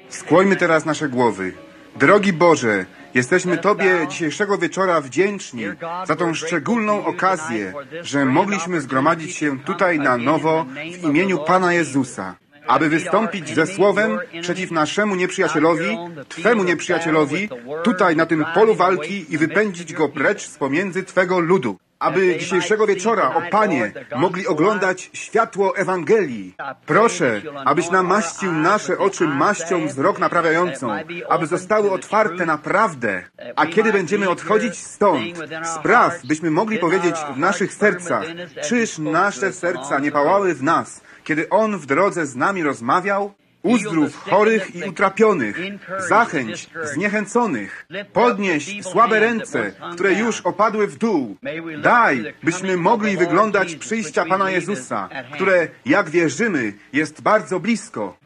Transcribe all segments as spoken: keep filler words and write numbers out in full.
Skłońmy teraz nasze głowy. Drogi Boże, jesteśmy Tobie dzisiejszego wieczora wdzięczni za tą szczególną okazję, że mogliśmy zgromadzić się tutaj na nowo w imieniu Pana Jezusa, aby wystąpić ze słowem przeciw naszemu nieprzyjacielowi, Twemu nieprzyjacielowi, tutaj na tym polu walki i wypędzić go precz z pomiędzy Twego ludu. Aby dzisiejszego wieczora, o Panie, mogli oglądać światło Ewangelii. Proszę, abyś namaścił nasze oczy maścią wzrok naprawiającą, aby zostały otwarte na prawdę. A kiedy będziemy odchodzić stąd, spraw, byśmy mogli powiedzieć w naszych sercach, czyż nasze serca nie pałały w nas, kiedy On w drodze z nami rozmawiał? Uzdrów chorych i utrapionych, zachęć zniechęconych, podnieś słabe ręce, które już opadły w dół. Daj, byśmy mogli wyglądać przyjścia Pana Jezusa, które, jak wierzymy, jest bardzo blisko.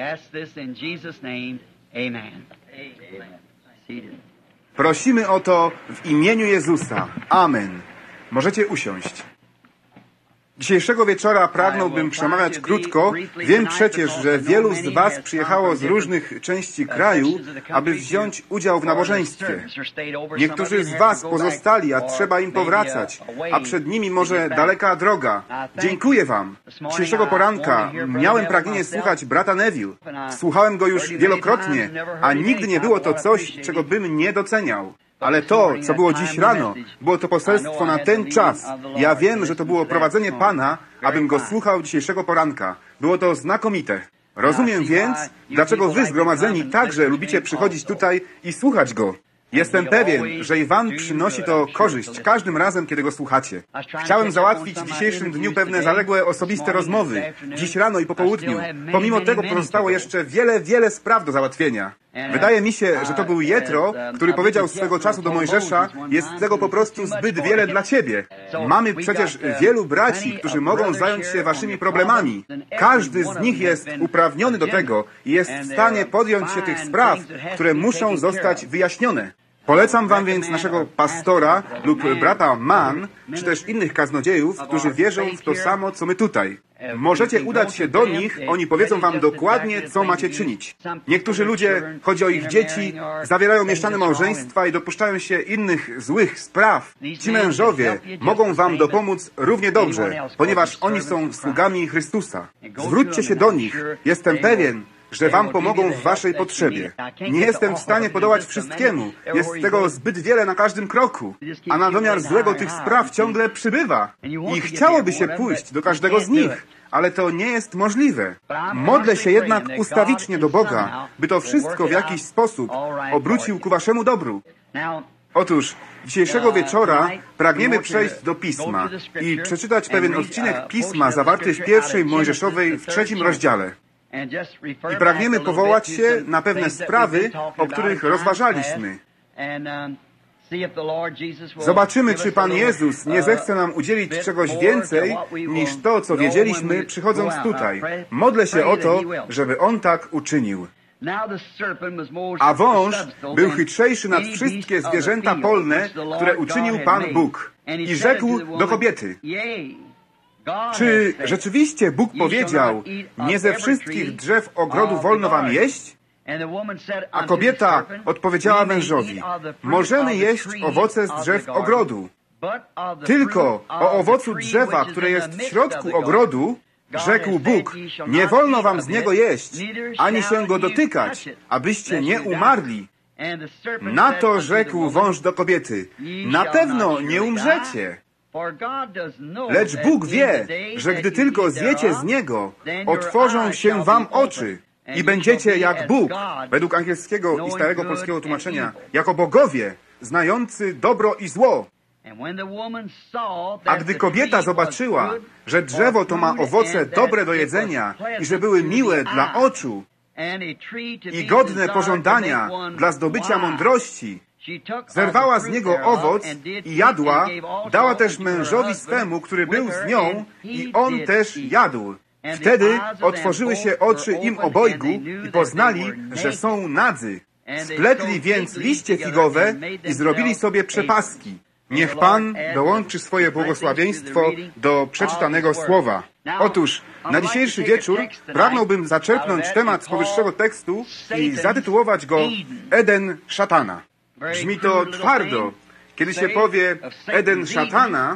Prosimy o to w imieniu Jezusa. Amen. Możecie usiąść. Dzisiejszego wieczora pragnąłbym przemawiać krótko. Wiem przecież, że wielu z Was przyjechało z różnych części kraju, aby wziąć udział w nabożeństwie. Niektórzy z Was pozostali, a trzeba im powracać, a przed nimi może daleka droga. Dziękuję Wam. Dzisiejszego poranka miałem pragnienie słuchać brata Neville. Słuchałem go już wielokrotnie, a nigdy nie było to coś, czego bym nie doceniał. Ale to, co było dziś rano, było to poselstwo na ten czas. Ja wiem, że to było prowadzenie Pana, abym go słuchał dzisiejszego poranka. Było to znakomite. Rozumiem więc, dlaczego wy zgromadzeni także lubicie przychodzić tutaj i słuchać go. Jestem pewien, że i wam przynosi to korzyść każdym razem, kiedy go słuchacie. Chciałem załatwić w dzisiejszym dniu pewne zaległe osobiste rozmowy, dziś rano i po południu. Pomimo tego pozostało jeszcze wiele, wiele spraw do załatwienia. Wydaje mi się, że to był Jetro, który powiedział swego czasu do Mojżesza, jest tego po prostu zbyt wiele dla ciebie. Mamy przecież wielu braci, którzy mogą zająć się waszymi problemami. Każdy z nich jest uprawniony do tego i jest w stanie podjąć się tych spraw, które muszą zostać wyjaśnione. Polecam wam więc naszego pastora lub brata Mann, czy też innych kaznodziejów, którzy wierzą w to samo, co my tutaj. Możecie udać się do nich, oni powiedzą wam dokładnie, co macie czynić. Niektórzy ludzie, chodzi o ich dzieci, zawierają mieszane małżeństwa i dopuszczają się innych złych spraw. Ci mężowie mogą wam dopomóc równie dobrze, ponieważ oni są sługami Chrystusa. Zwróćcie się do nich. Jestem pewien, że wam pomogą w waszej potrzebie. Nie jestem w stanie podołać wszystkiemu. Jest tego zbyt wiele na każdym kroku. A na domiar złego tych spraw ciągle przybywa. I chciałoby się pójść do każdego z nich, ale to nie jest możliwe. Modlę się jednak ustawicznie do Boga, by to wszystko w jakiś sposób obrócił ku waszemu dobru. Otóż dzisiejszego wieczora pragniemy przejść do Pisma i przeczytać pewien odcinek Pisma zawarty w pierwszej Mojżeszowej w trzecim rozdziale. I pragniemy powołać się na pewne sprawy, o których rozważaliśmy. Zobaczymy, czy Pan Jezus nie zechce nam udzielić czegoś więcej niż to, co wiedzieliśmy, przychodząc tutaj. Modlę się o to, żeby On tak uczynił. A wąż był chytrzejszy nad wszystkie zwierzęta polne, które uczynił Pan Bóg. I rzekł do kobiety: czy rzeczywiście Bóg powiedział, nie ze wszystkich drzew ogrodu wolno wam jeść? A kobieta odpowiedziała mężowi: możemy jeść owoce z drzew ogrodu. Tylko o owocu drzewa, które jest w środku ogrodu, rzekł Bóg, nie wolno wam z niego jeść, ani się go dotykać, abyście nie umarli. Na to rzekł wąż do kobiety: na pewno nie umrzecie. Lecz Bóg wie, że gdy tylko zjecie z niego, otworzą się wam oczy i będziecie jak Bóg, według angielskiego i starego polskiego tłumaczenia, jako bogowie, znający dobro i zło. A gdy kobieta zobaczyła, że drzewo to ma owoce dobre do jedzenia i że były miłe dla oczu i godne pożądania dla zdobycia mądrości, zerwała z niego owoc i jadła, dała też mężowi swemu, który był z nią, i on też jadł. Wtedy otworzyły się oczy im obojgu i poznali, że są nadzy. Spletli więc liście figowe i zrobili sobie przepaski. Niech Pan dołączy swoje błogosławieństwo do przeczytanego słowa. Otóż na dzisiejszy wieczór pragnąłbym zaczerpnąć temat z powyższego tekstu i zatytułować go Eden szatana. Brzmi to twardo. Kiedy się powie Eden szatana,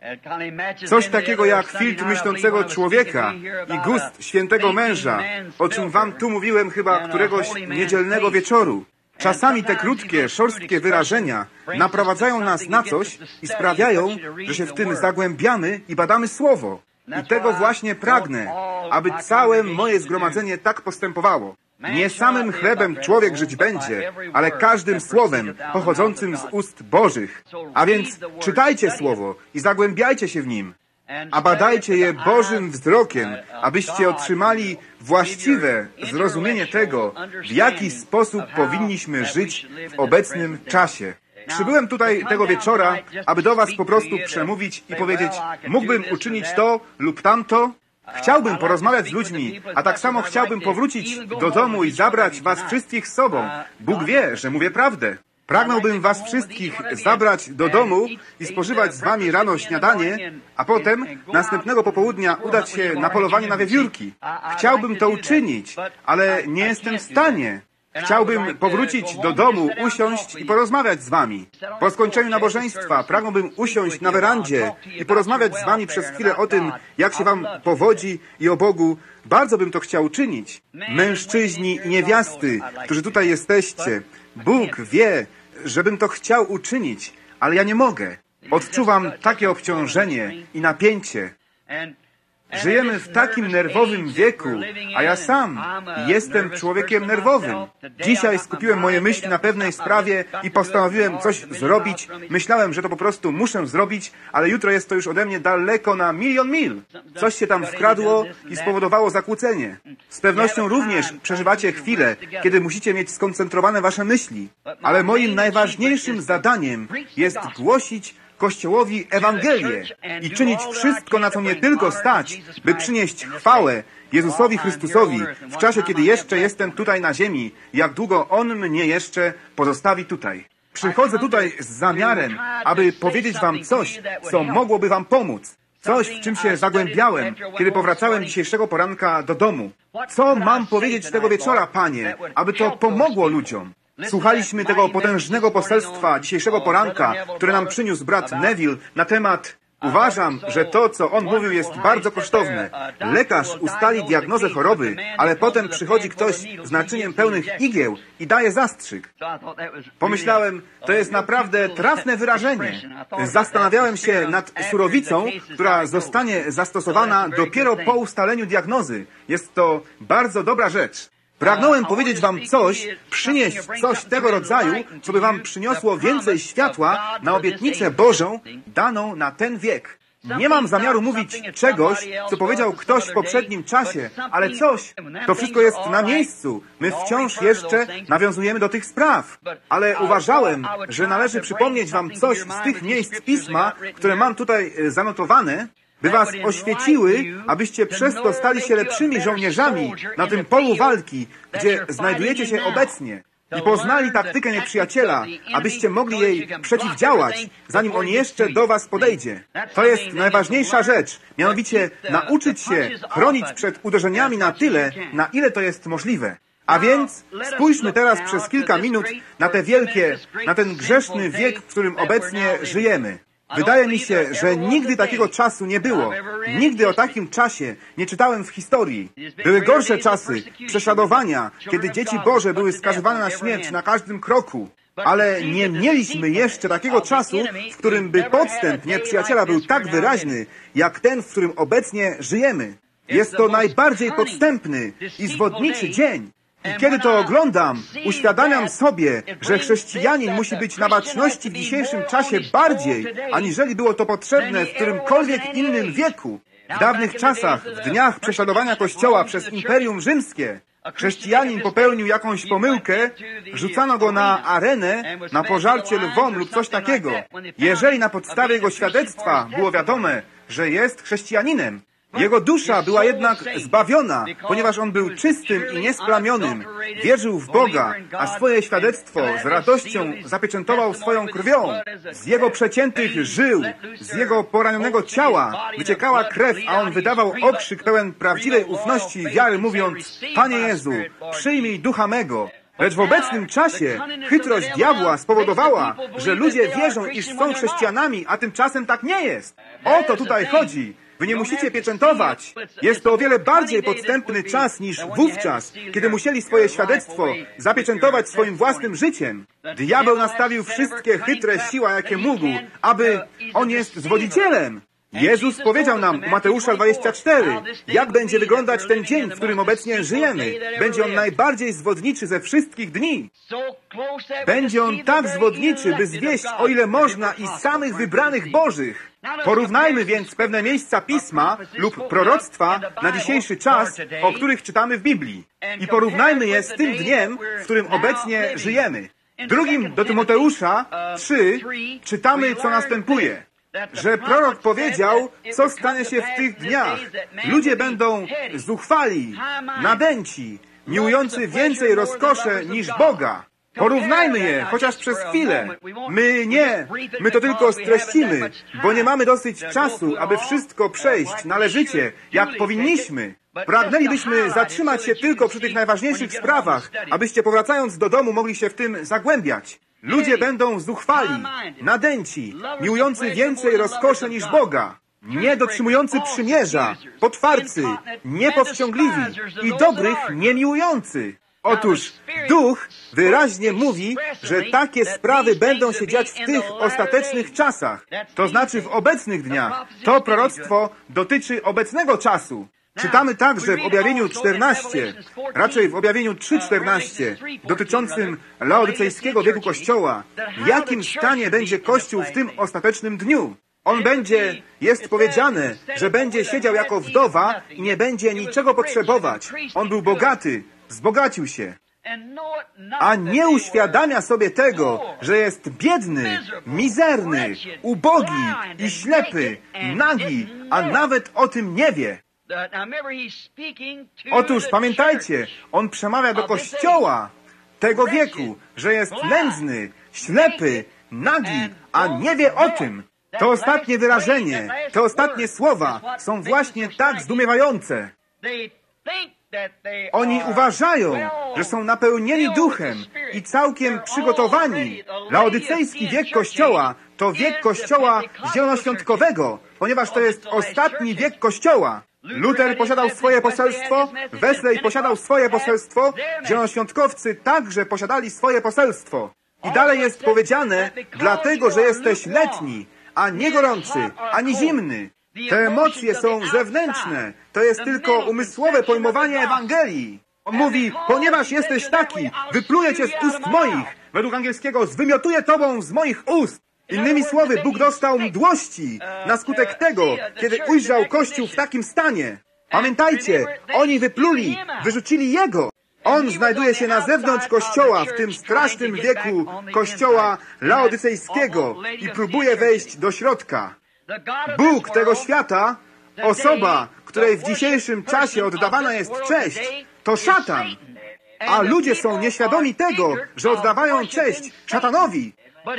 coś takiego jak filtr myślącego człowieka i gust świętego męża, o czym wam tu mówiłem chyba któregoś niedzielnego wieczoru. Czasami te krótkie, szorstkie wyrażenia naprowadzają nas na coś i sprawiają, że się w tym zagłębiamy i badamy Słowo. I tego właśnie pragnę, aby całe moje zgromadzenie tak postępowało. Nie samym chlebem człowiek żyć będzie, ale każdym słowem pochodzącym z ust Bożych. A więc czytajcie Słowo i zagłębiajcie się w nim, a badajcie je Bożym wzrokiem, abyście otrzymali właściwe zrozumienie tego, w jaki sposób powinniśmy żyć w obecnym czasie. Przybyłem tutaj tego wieczora, aby do was po prostu przemówić i powiedzieć, mógłbym uczynić to lub tamto. Chciałbym porozmawiać z ludźmi, a tak samo chciałbym powrócić do domu i zabrać was wszystkich z sobą. Bóg wie, że mówię prawdę. Pragnąłbym was wszystkich zabrać do domu i spożywać z wami rano śniadanie, a potem następnego popołudnia udać się na polowanie na wiewiórki. Chciałbym to uczynić, ale nie jestem w stanie. Chciałbym powrócić do domu, usiąść i porozmawiać z wami. Po skończeniu nabożeństwa pragnąłbym usiąść na werandzie i porozmawiać z wami przez chwilę o tym, jak się wam powodzi i o Bogu. Bardzo bym to chciał uczynić. Mężczyźni i niewiasty, którzy tutaj jesteście, Bóg wie, żebym to chciał uczynić, ale ja nie mogę. Odczuwam takie obciążenie i napięcie. Żyjemy w takim nerwowym wieku, a ja sam jestem człowiekiem nerwowym. Dzisiaj skupiłem moje myśli na pewnej sprawie i postanowiłem coś zrobić. Myślałem, że to po prostu muszę zrobić, ale jutro jest to już ode mnie daleko na milion mil. Coś się tam wkradło i spowodowało zakłócenie. Z pewnością również przeżywacie chwile, kiedy musicie mieć skoncentrowane wasze myśli. Ale moim najważniejszym zadaniem jest głosić Kościołowi Ewangelię i czynić wszystko, na co mnie tylko stać, by przynieść chwałę Jezusowi Chrystusowi w czasie, kiedy jeszcze jestem tutaj na ziemi, jak długo On mnie jeszcze pozostawi tutaj. Przychodzę tutaj z zamiarem, aby powiedzieć wam coś, co mogłoby wam pomóc. Coś, w czym się zagłębiałem, kiedy powracałem dzisiejszego poranka do domu. Co mam powiedzieć tego wieczora, Panie, aby to pomogło ludziom? Słuchaliśmy tego potężnego poselstwa dzisiejszego poranka, które nam przyniósł brat Neville na temat uważam, że to, co on mówił, jest bardzo kosztowne. Lekarz ustali diagnozę choroby, ale potem przychodzi ktoś z naczyniem pełnych igieł i daje zastrzyk. Pomyślałem, to jest naprawdę trafne wyrażenie. Zastanawiałem się nad surowicą, która zostanie zastosowana dopiero po ustaleniu diagnozy. Jest to bardzo dobra rzecz. Pragnąłem powiedzieć wam coś, przynieść coś tego rodzaju, co by wam przyniosło więcej światła na obietnicę Bożą daną na ten wiek. Nie mam zamiaru mówić czegoś, co powiedział ktoś w poprzednim czasie, ale coś, to wszystko jest na miejscu. My wciąż jeszcze nawiązujemy do tych spraw. Ale uważałem, że należy przypomnieć wam coś z tych miejsc Pisma, które mam tutaj zanotowane, by was oświeciły, abyście przez to stali się lepszymi żołnierzami na tym polu walki, gdzie znajdujecie się obecnie i poznali taktykę nieprzyjaciela, abyście mogli jej przeciwdziałać, zanim on jeszcze do was podejdzie. To jest najważniejsza rzecz, mianowicie nauczyć się chronić przed uderzeniami na tyle, na ile to jest możliwe. A więc spójrzmy teraz przez kilka minut na te wielkie, na ten grzeszny wiek, w którym obecnie żyjemy. Wydaje mi się, że nigdy takiego czasu nie było. Nigdy o takim czasie nie czytałem w historii. Były gorsze czasy, prześladowania, kiedy dzieci Boże były skazywane na śmierć na każdym kroku. Ale nie mieliśmy jeszcze takiego czasu, w którym by podstęp nieprzyjaciela był tak wyraźny, jak ten, w którym obecnie żyjemy. Jest to najbardziej podstępny i zwodniczy dzień. I kiedy to oglądam, uświadamiam sobie, że chrześcijanin musi być na baczności w dzisiejszym czasie bardziej, aniżeli było to potrzebne w którymkolwiek innym wieku. W dawnych czasach, w dniach prześladowania Kościoła przez Imperium Rzymskie, chrześcijanin popełnił jakąś pomyłkę, rzucano go na arenę, na pożarcie lwom lub coś takiego. Jeżeli na podstawie jego świadectwa było wiadome, że jest chrześcijaninem, Jego dusza była jednak zbawiona, ponieważ on był czystym i niesplamionym. Wierzył w Boga, a swoje świadectwo z radością zapieczętował swoją krwią. Z jego przeciętych żył, z jego poranionego ciała wyciekała krew, a on wydawał okrzyk pełen prawdziwej ufności i wiary, mówiąc: Panie Jezu, przyjmij ducha mego. Lecz w obecnym czasie chytrość diabła spowodowała, że ludzie wierzą, iż są chrześcijanami, a tymczasem tak nie jest. O to tutaj chodzi. Wy nie musicie pieczętować. Jest to o wiele bardziej podstępny czas niż wówczas, kiedy musieli swoje świadectwo zapieczętować swoim własnym życiem. Diabeł nastawił wszystkie chytre siła, jakie mógł, aby on jest zwodzicielem. Jezus powiedział nam u Mateusza dwudziestego czwartego, jak będzie wyglądać ten dzień, w którym obecnie żyjemy. Będzie on najbardziej zwodniczy ze wszystkich dni. Będzie on tak zwodniczy, by zwieść, o ile można, i samych wybranych Bożych. Porównajmy więc pewne miejsca Pisma lub proroctwa na dzisiejszy czas, o których czytamy w Biblii. I porównajmy je z tym dniem, w którym obecnie żyjemy. W drugim do Tymoteusza trzy czytamy, co następuje. Że prorok powiedział, co stanie się w tych dniach. Ludzie będą zuchwali, nadęci, miłujący więcej rozkosze niż Boga. Porównajmy je, chociaż przez chwilę. My nie, my to tylko streścimy, bo nie mamy dosyć czasu, aby wszystko przejść należycie, jak powinniśmy. Pragnęlibyśmy zatrzymać się tylko przy tych najważniejszych sprawach, abyście powracając do domu mogli się w tym zagłębiać. Ludzie będą zuchwali, nadęci, miłujący więcej rozkosze niż Boga, nie dotrzymujący przymierza, potwarcy, niepowściągliwi i dobrych nie miłujący. Otóż Duch wyraźnie mówi, że takie sprawy będą się dziać w tych ostatecznych czasach, to znaczy w obecnych dniach. To proroctwo dotyczy obecnego czasu. Czytamy także w Objawieniu czternaście, raczej w Objawieniu trzy czternaście, dotyczącym laodycejskiego wieku Kościoła, w jakim stanie będzie Kościół w tym ostatecznym dniu. On będzie, jest powiedziane, że będzie siedział jako wdowa i nie będzie niczego potrzebować. On był bogaty, wzbogacił się, a nie uświadamia sobie tego, że jest biedny, mizerny, ubogi i ślepy, nagi, a nawet o tym nie wie. Otóż pamiętajcie, on przemawia do Kościoła tego wieku, że jest nędzny, ślepy, nagi, a nie wie o tym. To ostatnie wyrażenie, te ostatnie słowa są właśnie tak zdumiewające. Oni uważają, że są napełnieni duchem i całkiem przygotowani. Laodycejski wiek Kościoła to wiek Kościoła zielonoświątkowego, ponieważ to jest ostatni wiek Kościoła. Luther posiadał swoje poselstwo, Wesley posiadał swoje poselstwo, zielonoświątkowcy także posiadali swoje poselstwo. I dalej jest powiedziane, dlatego, że jesteś letni, a nie gorący, ani zimny. Te emocje są zewnętrzne. To jest tylko umysłowe pojmowanie Ewangelii. On mówi, ponieważ jesteś taki, wypluję cię z ust moich. Według angielskiego, zwymiotuję tobą z moich ust. Innymi słowy, Bóg dostał mdłości na skutek tego, kiedy ujrzał Kościół w takim stanie. Pamiętajcie, oni wypluli, wyrzucili Jego. On znajduje się na zewnątrz Kościoła, w tym strasznym wieku Kościoła laodycejskiego i próbuje wejść do środka. Bóg tego świata, osoba, której w dzisiejszym czasie oddawana jest cześć, to szatan. A ludzie są nieświadomi tego, że oddawają cześć szatanowi.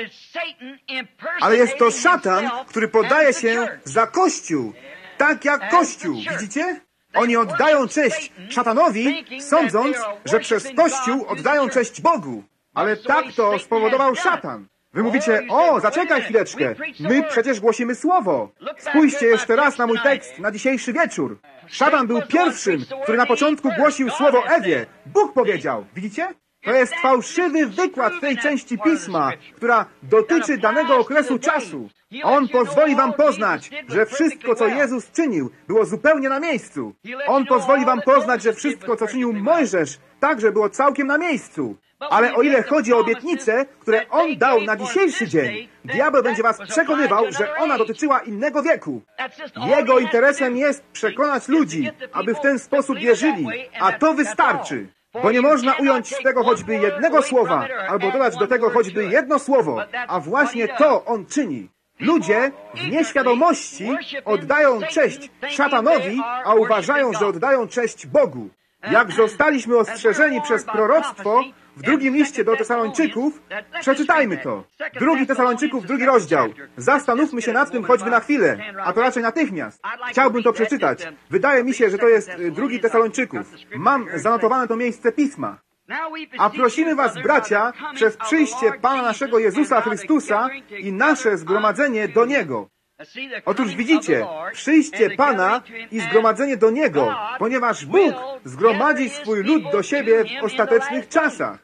Ale jest to szatan, który podaje się za Kościół, tak jak Kościół. Widzicie? Oni oddają cześć szatanowi, sądząc, że przez Kościół oddają cześć Bogu. Ale tak to spowodował szatan. Wy mówicie, o, zaczekaj chwileczkę, my przecież głosimy Słowo. Spójrzcie jeszcze raz na mój tekst na dzisiejszy wieczór. Szatan był pierwszym, który na początku głosił Słowo Ewie. Bóg powiedział. Widzicie? To jest fałszywy wykład tej części Pisma, która dotyczy danego okresu czasu. On pozwoli wam poznać, że wszystko, co Jezus czynił, było zupełnie na miejscu. On pozwoli wam poznać, że wszystko, co czynił Mojżesz, także było całkiem na miejscu. Ale o ile chodzi o obietnice, które On dał na dzisiejszy dzień, diabeł będzie was przekonywał, że ona dotyczyła innego wieku. Jego interesem jest przekonać ludzi, aby w ten sposób wierzyli, a to wystarczy. Bo nie można ująć z tego choćby jednego słowa, albo dodać do tego choćby jedno słowo, a właśnie to On czyni. Ludzie w nieświadomości oddają cześć szatanowi, a uważają, że oddają cześć Bogu. Jak zostaliśmy ostrzeżeni przez proroctwo w drugim liście do Tesalończyków, przeczytajmy to. Drugi Tesalończyków, drugi rozdział. Zastanówmy się nad tym choćby na chwilę, a to raczej natychmiast. Chciałbym to przeczytać. Wydaje mi się, że to jest drugi Tesalończyków. Mam zanotowane to miejsce Pisma. A prosimy was, bracia, przez przyjście Pana naszego Jezusa Chrystusa i nasze zgromadzenie do Niego. Otóż widzicie, przyjście Pana i zgromadzenie do Niego, ponieważ Bóg zgromadzi swój lud do siebie w ostatecznych czasach.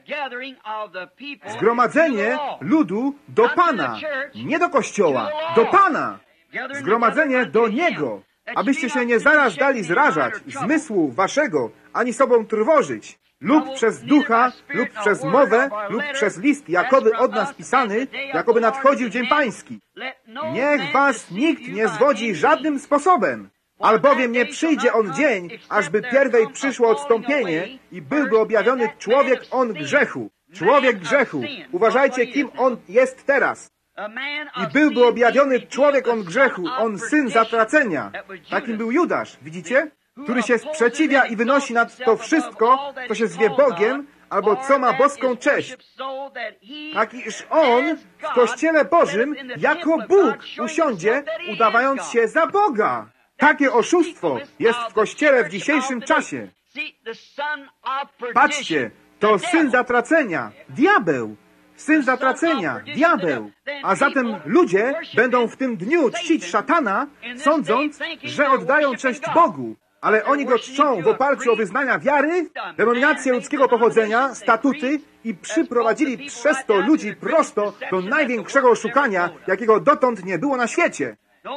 Zgromadzenie ludu do Pana, nie do Kościoła, do Pana. Zgromadzenie do Niego, abyście się nie zaraz dali zrażać zmysłu waszego, ani sobą trwożyć, lub przez ducha, lub przez mowę, lub przez list Jakoby od nas pisany, jakoby nadchodził dzień pański. Niech was nikt nie zwodzi żadnym sposobem, albowiem nie przyjdzie on dzień, ażby pierwej przyszło odstąpienie i byłby objawiony człowiek on grzechu. Człowiek grzechu. Uważajcie, kim on jest teraz. I byłby objawiony człowiek on grzechu, on syn zatracenia. Takim był Judasz, widzicie? Który się sprzeciwia i wynosi nad to wszystko, co się zwie Bogiem, albo co ma boską cześć. Tak iż on w Kościele Bożym jako Bóg usiądzie, udawając się za Boga. Takie oszustwo jest w Kościele w dzisiejszym czasie. Patrzcie, to syn zatracenia, diabeł. Syn zatracenia, diabeł. A zatem ludzie będą w tym dniu czcić szatana, sądząc, że oddają cześć Bogu. Ale oni go czczą w oparciu o wyznania wiary, denominacje ludzkiego pochodzenia, statuty i przyprowadzili przez to ludzi prosto do największego oszukania, jakiego dotąd nie było na świecie.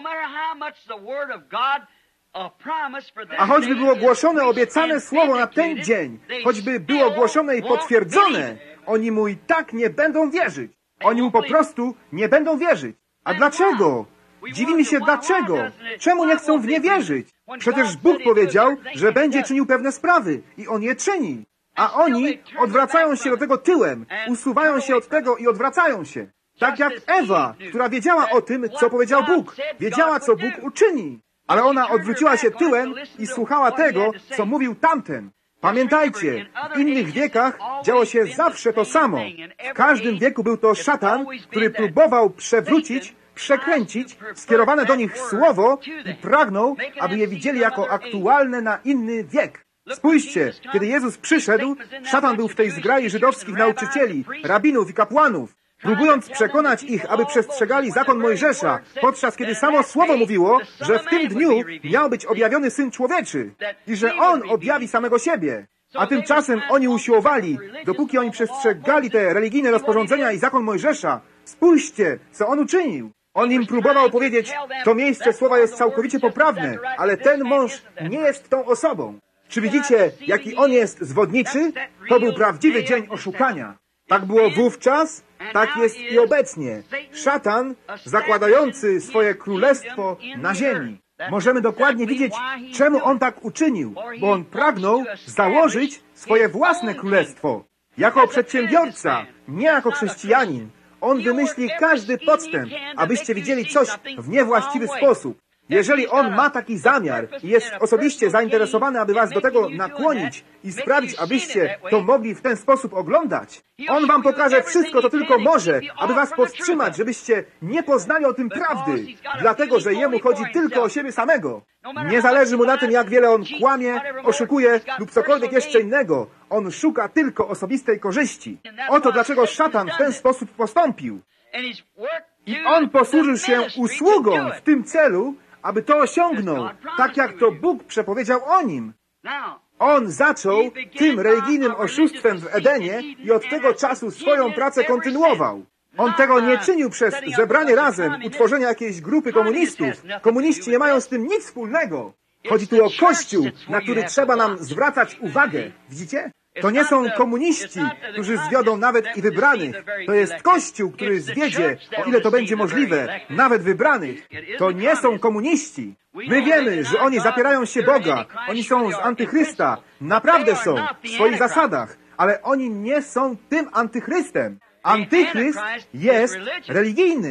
A choćby było głoszone obiecane słowo na ten dzień, choćby było głoszone i potwierdzone, oni mu i tak nie będą wierzyć. Oni mu po prostu nie będą wierzyć. A dlaczego? Dziwimy się dlaczego. Czemu nie chcą w nie wierzyć? Przecież Bóg powiedział, że będzie czynił pewne sprawy i On je czyni. A oni odwracają się do tego tyłem, usuwają się od tego i odwracają się. Tak jak Ewa, która wiedziała o tym, co powiedział Bóg. Wiedziała, co Bóg uczyni. Ale ona odwróciła się tyłem i słuchała tego, co mówił tamten. Pamiętajcie, w innych wiekach działo się zawsze to samo. W każdym wieku był to szatan, który próbował przewrócić, przekręcić skierowane do nich słowo i pragnął, aby je widzieli jako aktualne na inny wiek. Spójrzcie, kiedy Jezus przyszedł, szatan był w tej zgrai żydowskich nauczycieli, rabinów i kapłanów, próbując przekonać ich, aby przestrzegali zakon Mojżesza, podczas kiedy samo Słowo mówiło, że w tym dniu miał być objawiony Syn Człowieczy i że On objawi samego siebie. A tymczasem oni usiłowali, dopóki oni przestrzegali te religijne rozporządzenia i zakon Mojżesza. Spójrzcie, co On uczynił. On im próbował powiedzieć, to miejsce słowa jest całkowicie poprawne, ale ten mąż nie jest tą osobą. Czy widzicie, jaki on jest zwodniczy? To był prawdziwy dzień oszukania. Tak było wówczas, tak jest i obecnie. Szatan zakładający swoje królestwo na ziemi. Możemy dokładnie widzieć, czemu on tak uczynił, bo on pragnął założyć swoje własne królestwo. Jako przedsiębiorca, nie jako chrześcijanin. On wymyśli każdy podstęp, abyście widzieli coś w niewłaściwy sposób. Jeżeli on ma taki zamiar i jest osobiście zainteresowany, aby was do tego nakłonić i sprawić, abyście to mogli w ten sposób oglądać, on wam pokaże wszystko, co tylko może, aby was powstrzymać, żebyście nie poznali o tym prawdy, dlatego, że jemu chodzi tylko o siebie samego. Nie zależy mu na tym, jak wiele on kłamie, oszukuje lub cokolwiek jeszcze innego. On szuka tylko osobistej korzyści. Oto dlaczego szatan w ten sposób postąpił. I on posłużył się usługą w tym celu, aby to osiągnął, tak jak to Bóg przepowiedział o nim. On zaczął tym religijnym oszustwem w Edenie i od tego czasu swoją pracę kontynuował. On tego nie czynił przez zebranie razem, utworzenie jakiejś grupy komunistów. Komuniści nie mają z tym nic wspólnego. Chodzi tu o Kościół, na który trzeba nam zwracać uwagę. Widzicie? To nie są komuniści, którzy zwiodą nawet i wybranych. To jest Kościół, który zwiedzie, o ile to będzie możliwe, nawet wybranych. To nie są komuniści. My wiemy, że oni zapierają się Boga. Oni są z Antychrysta. Naprawdę są, w swoich zasadach. Ale oni nie są tym Antychrystem. Antychryst jest religijny.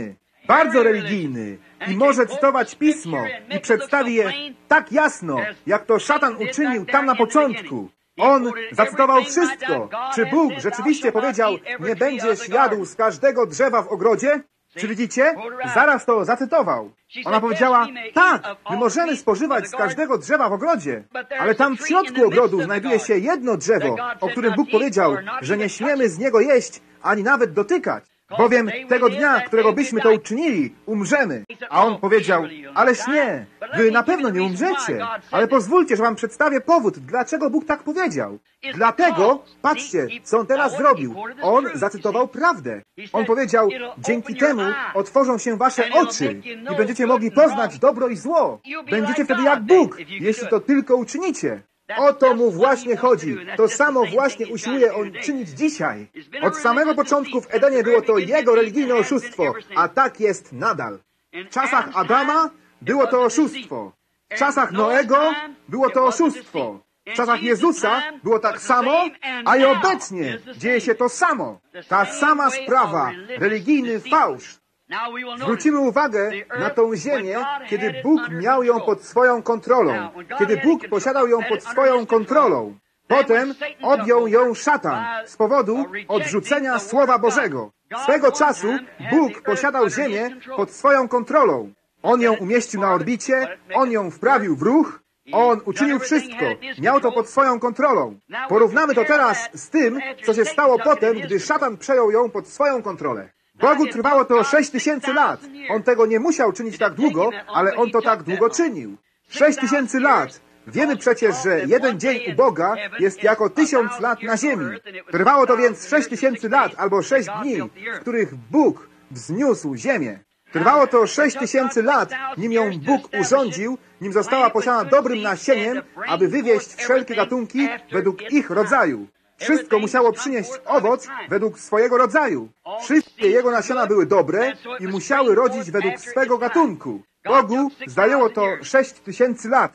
bardzo religijny i może cytować Pismo i przedstawi je tak jasno, jak to szatan uczynił tam na początku. On zacytował wszystko. Czy Bóg rzeczywiście powiedział, nie będziesz jadł z każdego drzewa w ogrodzie? Czy widzicie? Zaraz to zacytował. Ona powiedziała, tak, my możemy spożywać z każdego drzewa w ogrodzie, ale tam w środku ogrodu znajduje się jedno drzewo, o którym Bóg powiedział, że nie śmiemy z niego jeść, ani nawet dotykać, bowiem tego dnia, którego byśmy to uczynili, umrzemy. A on powiedział, ależ nie, wy na pewno nie umrzecie, ale pozwólcie, że wam przedstawię powód, dlaczego Bóg tak powiedział. Dlatego, patrzcie, co on teraz zrobił. On zacytował prawdę. On powiedział, dzięki temu otworzą się wasze oczy i będziecie mogli poznać dobro i zło. Będziecie wtedy jak Bóg, jeśli to tylko uczynicie. O to mu właśnie chodzi. To samo właśnie usiłuje on czynić dzisiaj. Od samego początku w Edenie było to jego religijne oszustwo, a tak jest nadal. W czasach Adama było to oszustwo. W czasach Noego było to oszustwo. W czasach Jezusa było tak samo, a i obecnie dzieje się to samo. Ta sama sprawa, religijny fałsz. Zwrócimy uwagę na tą ziemię, kiedy Bóg miał ją pod swoją kontrolą, kiedy Bóg posiadał ją pod swoją kontrolą. Potem odjął ją szatan z powodu odrzucenia Słowa Bożego. Swego czasu Bóg posiadał ziemię pod swoją kontrolą. On ją umieścił na orbicie, On ją wprawił w ruch, On uczynił wszystko, miał to pod swoją kontrolą. Porównamy to teraz z tym, co się stało potem, gdy szatan przejął ją pod swoją kontrolę. Bogu trwało to sześć tysięcy lat. On tego nie musiał czynić tak długo, ale On to tak długo czynił. Sześć tysięcy lat. Wiemy przecież, że jeden dzień u Boga jest jako tysiąc lat na ziemi. Trwało to więc sześć tysięcy lat albo sześć dni, w których Bóg wzniósł ziemię. Trwało to sześć tysięcy lat, nim ją Bóg urządził, nim została posiana dobrym nasieniem, aby wywieźć wszelkie gatunki według ich rodzaju. Wszystko musiało przynieść owoc według swojego rodzaju. Wszystkie jego nasiona były dobre i musiały rodzić według swego gatunku. Bogu zajęło to sześć tysięcy lat.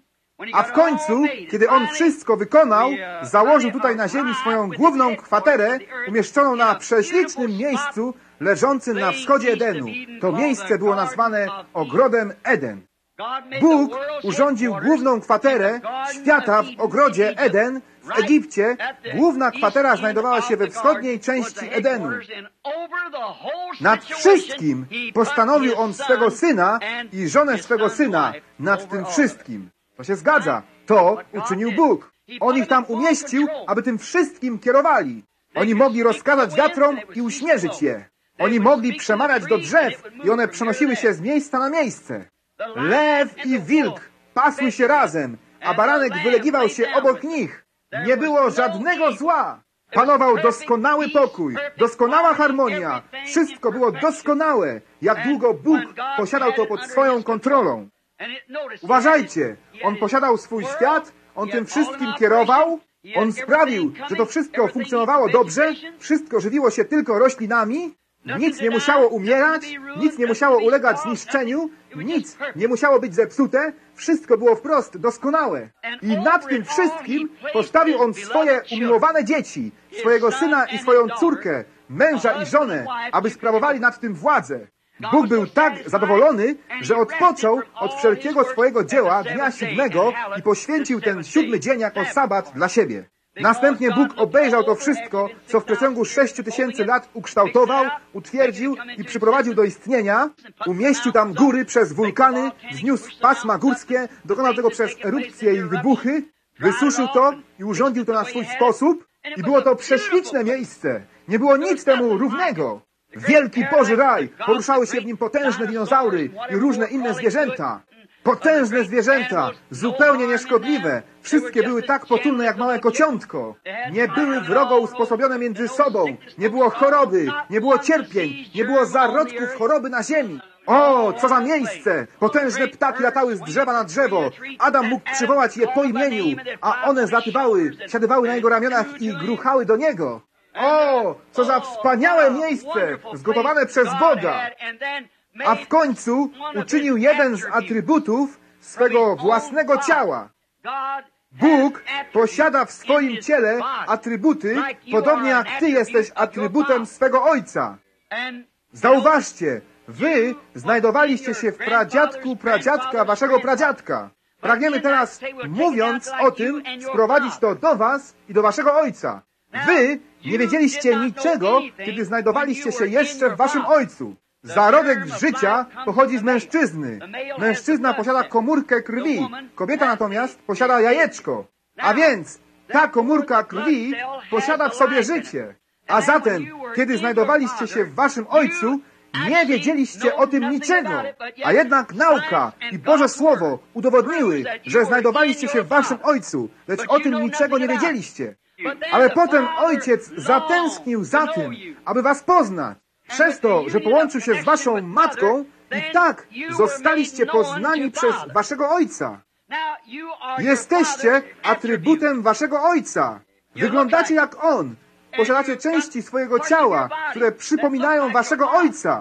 A w końcu, kiedy On wszystko wykonał, założył tutaj na ziemi swoją główną kwaterę, umieszczoną na prześlicznym miejscu, leżącym na wschodzie Edenu. To miejsce było nazwane Ogrodem Eden. Bóg urządził główną kwaterę świata w ogrodzie Eden w Egipcie. Główna kwatera znajdowała się we wschodniej części Edenu. Nad wszystkim postanowił On swego syna i żonę swego syna nad tym wszystkim. To się zgadza. To uczynił Bóg. On ich tam umieścił, aby tym wszystkim kierowali. Oni mogli rozkazać wiatrom i uśmierzyć je. Oni mogli przemawiać do drzew i one przenosiły się z miejsca na miejsce. Lew i wilk pasły się razem, a baranek wylegiwał się obok nich. Nie było żadnego zła. Panował doskonały pokój, doskonała harmonia. Wszystko było doskonałe, jak długo Bóg posiadał to pod swoją kontrolą. Uważajcie, On posiadał swój świat, On tym wszystkim kierował, On sprawił, że to wszystko funkcjonowało dobrze, wszystko żywiło się tylko roślinami, nic nie musiało umierać, nic nie musiało ulegać zniszczeniu, nic nie musiało być zepsute, wszystko było wprost doskonałe. I nad tym wszystkim postawił On swoje umiłowane dzieci, swojego syna i swoją córkę, męża i żonę, aby sprawowali nad tym władzę. Bóg był tak zadowolony, że odpoczął od wszelkiego swojego dzieła dnia siódmego i poświęcił ten siódmy dzień jako sabat dla siebie. Następnie Bóg obejrzał to wszystko, co w przeciągu sześciu tysięcy lat ukształtował, utwierdził i przyprowadził do istnienia. Umieścił tam góry przez wulkany, zniósł pasma górskie, dokonał tego przez erupcje i wybuchy, wysuszył to i urządził to na swój sposób. I było to prześliczne miejsce. Nie było nic temu równego. Wielki Boży raj, poruszały się w nim potężne dinozaury i różne inne zwierzęta. Potężne zwierzęta, zupełnie nieszkodliwe. Wszystkie były tak potulne jak małe kociątko. Nie były wrogo usposobione między sobą. Nie było choroby, nie było cierpień, nie było zarodków choroby na ziemi. O, co za miejsce! Potężne ptaki latały z drzewa na drzewo. Adam mógł przywołać je po imieniu, a one zlatywały, siadywały na jego ramionach i gruchały do niego. O, co za wspaniałe miejsce, zgotowane przez Boga! A w końcu uczynił jeden z atrybutów swego własnego ciała. Bóg posiada w swoim ciele atrybuty, podobnie jak Ty jesteś atrybutem swego Ojca. Zauważcie, Wy znajdowaliście się w pradziadku, pradziadka, waszego pradziadka. Pragniemy teraz, mówiąc o tym, sprowadzić to do was i do waszego ojca. Wy nie wiedzieliście niczego, kiedy znajdowaliście się jeszcze w waszym ojcu. Zarodek życia pochodzi z mężczyzny. Mężczyzna posiada komórkę krwi, kobieta natomiast posiada jajeczko. A więc ta komórka krwi posiada w sobie życie. A zatem, kiedy znajdowaliście się w waszym ojcu, nie wiedzieliście o tym niczego. A jednak nauka i Boże Słowo udowodniły, że znajdowaliście się w waszym ojcu, lecz o tym niczego nie wiedzieliście. Ale potem ojciec zatęsknił za tym, aby was poznać. Przez to, że połączył się z waszą matką i tak zostaliście poznani przez waszego ojca. Jesteście atrybutem waszego ojca. Wyglądacie jak on. Posiadacie części swojego ciała, które przypominają waszego ojca.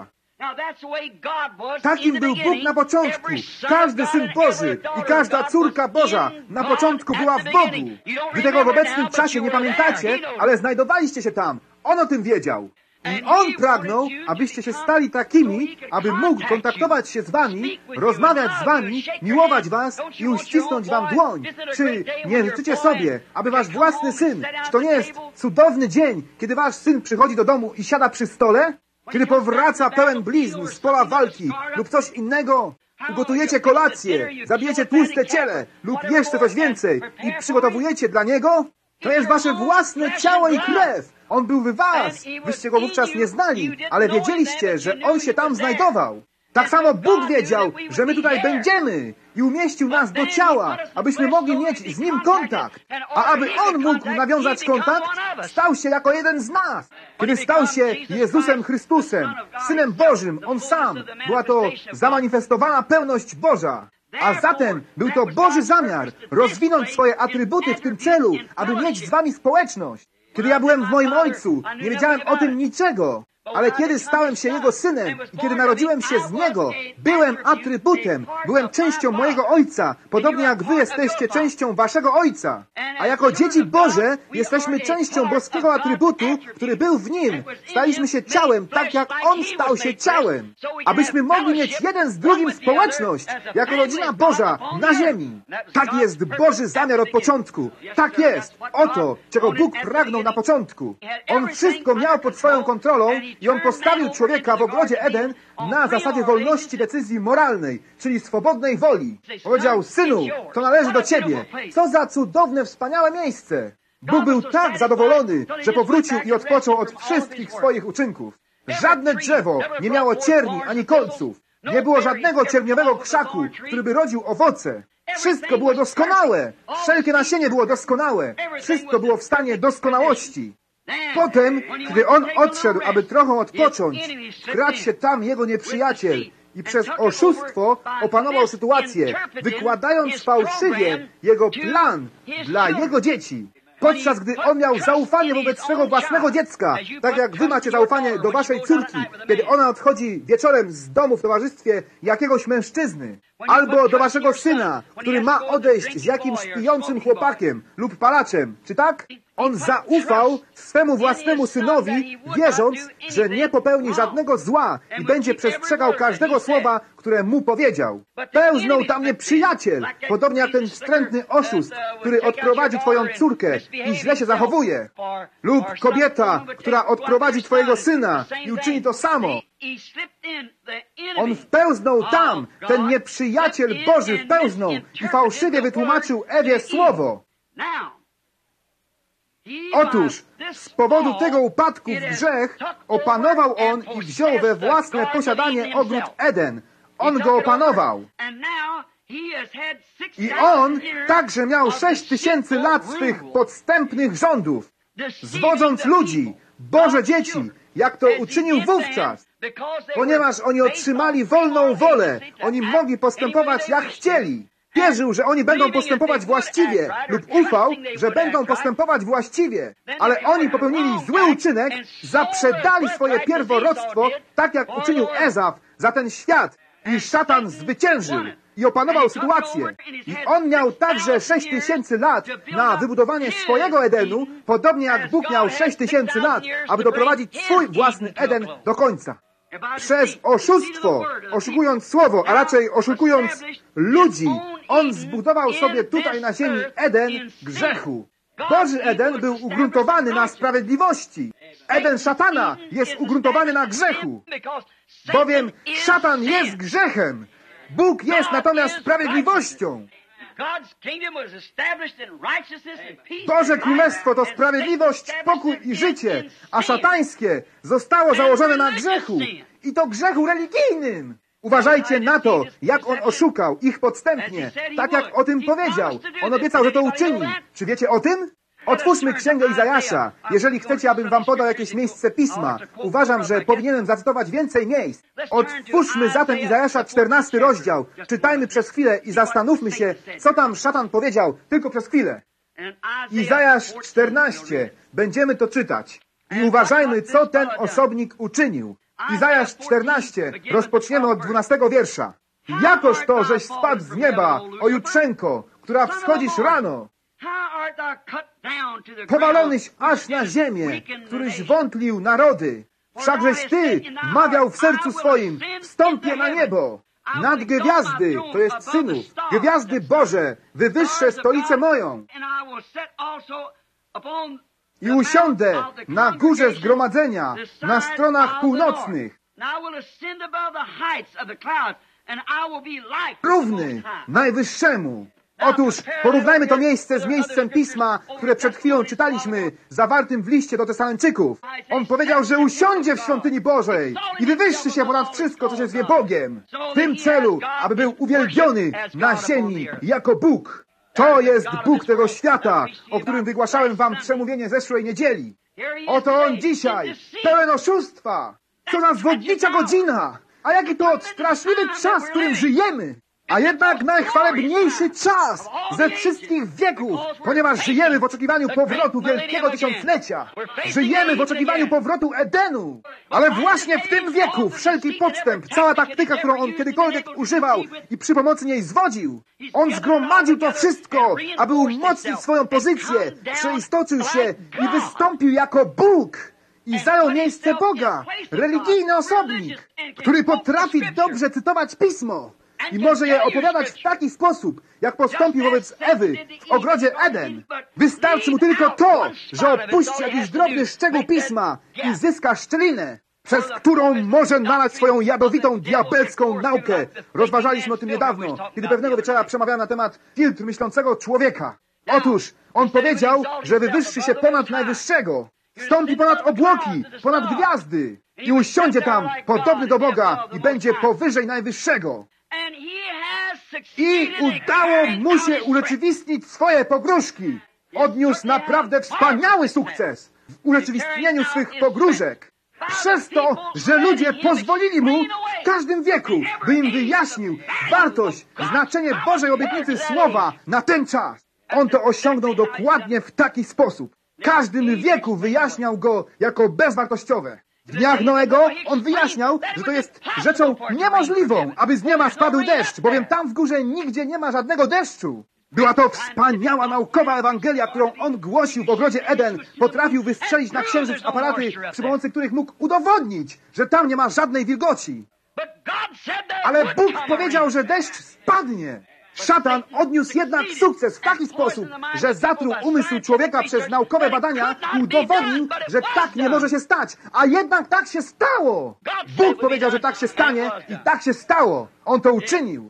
Takim był Bóg na początku. Każdy Syn Boży i każda córka Boża na początku była w Bogu. Wy tego w obecnym czasie nie pamiętacie, ale znajdowaliście się tam. On o tym wiedział. I On pragnął, abyście się stali takimi, aby mógł kontaktować się z wami, rozmawiać z wami, miłować was i uścisnąć wam dłoń. Czy nie życzycie sobie, aby wasz własny syn, czy to nie jest cudowny dzień, kiedy wasz syn przychodzi do domu i siada przy stole? Kiedy powraca pełen blizn z pola walki lub coś innego, ugotujecie kolację, zabijecie tłuste ciele lub jeszcze coś więcej i przygotowujecie dla niego? To jest wasze własne ciało i krew. On był w was. Wyście go wówczas nie znali, ale wiedzieliście, że on się tam znajdował. Tak samo Bóg wiedział, że my tutaj będziemy i umieścił nas do ciała, abyśmy mogli mieć z Nim kontakt. A aby On mógł nawiązać kontakt, stał się jako jeden z nas. Kiedy stał się Jezusem Chrystusem, Synem Bożym, On sam, była to zamanifestowana pełność Boża. A zatem był to Boży zamiar rozwinąć swoje atrybuty w tym celu, aby mieć z wami społeczność. Kiedy ja byłem w moim ojcu, nie wiedziałem o tym niczego. Ale kiedy stałem się Jego synem i kiedy narodziłem się z Niego, byłem atrybutem, byłem częścią mojego Ojca, podobnie jak wy jesteście częścią waszego Ojca. A jako dzieci Boże jesteśmy częścią boskiego atrybutu, który był w Nim. Staliśmy się ciałem, tak jak On stał się ciałem. Abyśmy mogli mieć jeden z drugim społeczność, jako rodzina Boża na ziemi. Tak jest Boży zamiar od początku. Tak jest. Oto, czego Bóg pragnął na początku. On wszystko miał pod swoją kontrolą i On postawił człowieka w ogrodzie Eden na zasadzie wolności decyzji moralnej, czyli swobodnej woli. Powiedział: synu, to należy do ciebie. Co za cudowne, wspaniałe miejsce. Bóg był tak zadowolony, że powrócił i odpoczął od wszystkich swoich uczynków. Żadne drzewo nie miało cierni ani kolców. Nie było żadnego cierniowego krzaku, który by rodził owoce. Wszystko było doskonałe. Wszelkie nasienie było doskonałe. Wszystko było w stanie doskonałości. Potem, gdy on odszedł, aby trochę odpocząć, wkradł się tam jego nieprzyjaciel i przez oszustwo opanował sytuację, wykładając fałszywie jego plan dla jego dzieci. Podczas gdy on miał zaufanie wobec swego własnego dziecka, tak jak wy macie zaufanie do waszej córki, kiedy ona odchodzi wieczorem z domu w towarzystwie jakiegoś mężczyzny, albo do waszego syna, który ma odejść z jakimś pijącym chłopakiem lub palaczem, czy tak? On zaufał swemu własnemu synowi, wierząc, że nie popełni żadnego zła i będzie przestrzegał każdego słowa, które mu powiedział. Pełznął tam nieprzyjaciel, podobnie jak ten wstrętny oszust, który odprowadzi twoją córkę i źle się zachowuje. Lub kobieta, która odprowadzi twojego syna i uczyni to samo. On wpełznął tam, ten nieprzyjaciel Boży wpełznął i fałszywie wytłumaczył Ewie słowo. Otóż z powodu tego upadku w grzech opanował on i wziął we własne posiadanie ogród Eden. On go opanował. I on także miał sześć tysięcy lat swych podstępnych rządów, zwodząc ludzi, Boże dzieci, jak to uczynił wówczas, ponieważ oni otrzymali wolną wolę, oni mogli postępować jak chcieli. Wierzył, że oni będą postępować właściwie lub ufał, że będą postępować właściwie, ale oni popełnili zły uczynek, zaprzedali swoje pierworodstwo, tak jak uczynił Ezaf, za ten świat i szatan zwyciężył i opanował sytuację. I on miał także sześć tysięcy lat na wybudowanie swojego Edenu, podobnie jak Bóg miał sześć tysięcy lat, aby doprowadzić swój własny Eden do końca. Przez oszustwo, oszukując słowo, a raczej oszukując ludzi, on zbudował sobie tutaj na ziemi Eden grzechu. Boży Eden był ugruntowany na sprawiedliwości. Eden szatana jest ugruntowany na grzechu. Bowiem szatan jest grzechem. Bóg jest natomiast sprawiedliwością. Boże Królestwo to sprawiedliwość, pokój i życie, a szatańskie zostało założone na grzechu. I to grzechu religijnym. Uważajcie na to, jak on oszukał ich podstępnie, tak jak o tym powiedział. On obiecał, że to uczyni. Czy wiecie o tym? Otwórzmy Księgę Izajasza, jeżeli chcecie, abym wam podał jakieś miejsce Pisma. Uważam, że powinienem zacytować więcej miejsc. Otwórzmy zatem Izajasza czternasty rozdział. Czytajmy przez chwilę i zastanówmy się, co tam szatan powiedział, tylko przez chwilę. Izajasz czternaście. Będziemy to czytać. I uważajmy, co ten osobnik uczynił. Izajasz czternaście. Rozpoczniemy od dwunastego wiersza. Jakoż to, żeś spadł z nieba, o jutrzenko, która wschodzisz rano. Powalonyś aż na ziemię, któryś wątlił narody. Wszakżeś ty mawiał w sercu swoim, wstąpię na niebo. Nad gwiazdy, to jest synów, gwiazdy Boże, wywyższę stolicę moją. I usiądę na górze zgromadzenia, na stronach północnych. Równy najwyższemu. Otóż porównajmy to miejsce z miejscem Pisma, które przed chwilą czytaliśmy, zawartym w liście do Tesaloniczyków. On powiedział, że usiądzie w świątyni Bożej i wywyższy się ponad wszystko, co się zwie Bogiem. W tym celu, aby był uwielbiony na ziemi jako Bóg. To jest Bóg tego świata, o którym wygłaszałem wam przemówienie zeszłej niedzieli. Oto On dzisiaj, pełen oszustwa. Co za zwodnicza godzina! A jaki to straszliwy czas, w którym żyjemy! A jednak najchwalebniejszy czas ze wszystkich wieków, ponieważ żyjemy w oczekiwaniu powrotu wielkiego tysiąclecia. Żyjemy w oczekiwaniu powrotu Edenu. Ale właśnie w tym wieku wszelki podstęp, cała taktyka, którą on kiedykolwiek używał i przy pomocy niej zwodził, on zgromadził to wszystko, aby umocnić swoją pozycję, przeistoczył się i wystąpił jako Bóg. I zajął miejsce Boga, religijny osobnik, który potrafi dobrze cytować Pismo. I może je opowiadać w taki sposób, jak postąpił wobec Ewy w ogrodzie Eden. Wystarczy mu tylko to, że opuści jakiś drobny szczegół Pisma i zyska szczelinę, przez którą może nalać swoją jadowitą, diabelską naukę. Rozważaliśmy o tym niedawno, kiedy pewnego wieczora przemawiałem na temat filtru myślącego człowieka. Otóż on powiedział, że wywyższy się ponad najwyższego, wstąpi ponad obłoki, ponad gwiazdy i usiądzie tam, podobny do Boga, i będzie powyżej najwyższego. I udało mu się urzeczywistnić swoje pogróżki. Odniósł naprawdę wspaniały sukces w urzeczywistnieniu swych pogróżek. Przez to, że ludzie pozwolili mu w każdym wieku, by im wyjaśnił wartość, znaczenie Bożej obietnicy słowa na ten czas. On to osiągnął dokładnie w taki sposób. W każdym wieku wyjaśniał go jako bezwartościowe. W dniach Noego on wyjaśniał, że to jest rzeczą niemożliwą, aby z nieba spadł deszcz, bowiem tam w górze nigdzie nie ma żadnego deszczu. Była to wspaniała naukowa Ewangelia, którą on głosił w ogrodzie Eden. Potrafił wystrzelić na księżyc aparaty, przy pomocy których mógł udowodnić, że tam nie ma żadnej wilgoci. Ale Bóg powiedział, że deszcz spadnie. Szatan odniósł jednak sukces w taki sposób, że zatruł umysł człowieka przez naukowe badania i udowodnił, że tak nie może się stać. A jednak tak się stało. Bóg powiedział, że tak się stanie i tak się stało. On to uczynił.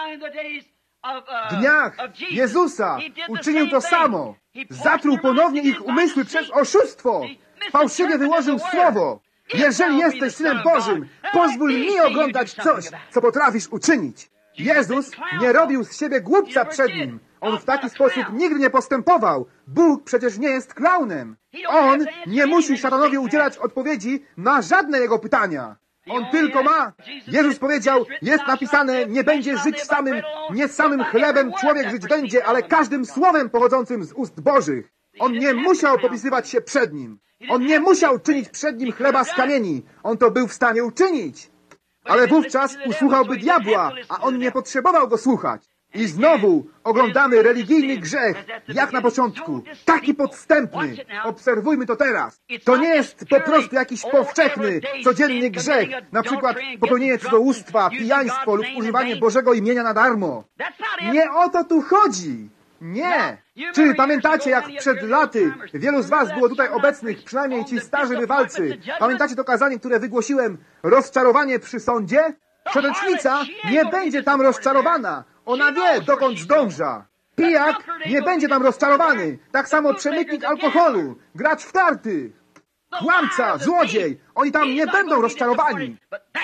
W dniach Jezusa uczynił to samo. Zatruł ponownie ich umysły przez oszustwo. Fałszywie wyłożył słowo. Jeżeli jesteś Synem Bożym, pozwól mi oglądać coś, co potrafisz uczynić. Jezus nie robił z siebie głupca przed Nim. On w taki sposób nigdy nie postępował. Bóg przecież nie jest klaunem. On nie musi szatanowi udzielać odpowiedzi na żadne jego pytania. On tylko ma. Jezus powiedział, jest napisane, nie będzie żyć samym, nie samym chlebem człowiek żyć będzie, ale każdym słowem pochodzącym z ust Bożych. On nie musiał popisywać się przed Nim. On nie musiał czynić przed Nim chleba z kamieni. On to był w stanie uczynić. Ale wówczas usłuchałby diabła, a on nie potrzebował go słuchać. I znowu oglądamy religijny grzech, jak na początku. Taki podstępny. Obserwujmy to teraz. To nie jest po prostu jakiś powszechny, codzienny grzech. Na przykład popełnienie cudzołóstwa, pijaństwo lub używanie Bożego imienia na darmo. Nie o to tu chodzi. Nie. Czy pamiętacie, jak przed laty wielu z was było tutaj obecnych, przynajmniej ci starzy bywalcy? Pamiętacie to kazanie, które wygłosiłem? Rozczarowanie przy sądzie? Przelecznica nie będzie tam rozczarowana. Ona wie, dokąd zdąża. Pijak nie będzie tam rozczarowany. Tak samo przemytnik alkoholu, gracz w karty, kłamca, złodziej. Oni tam nie będą rozczarowani.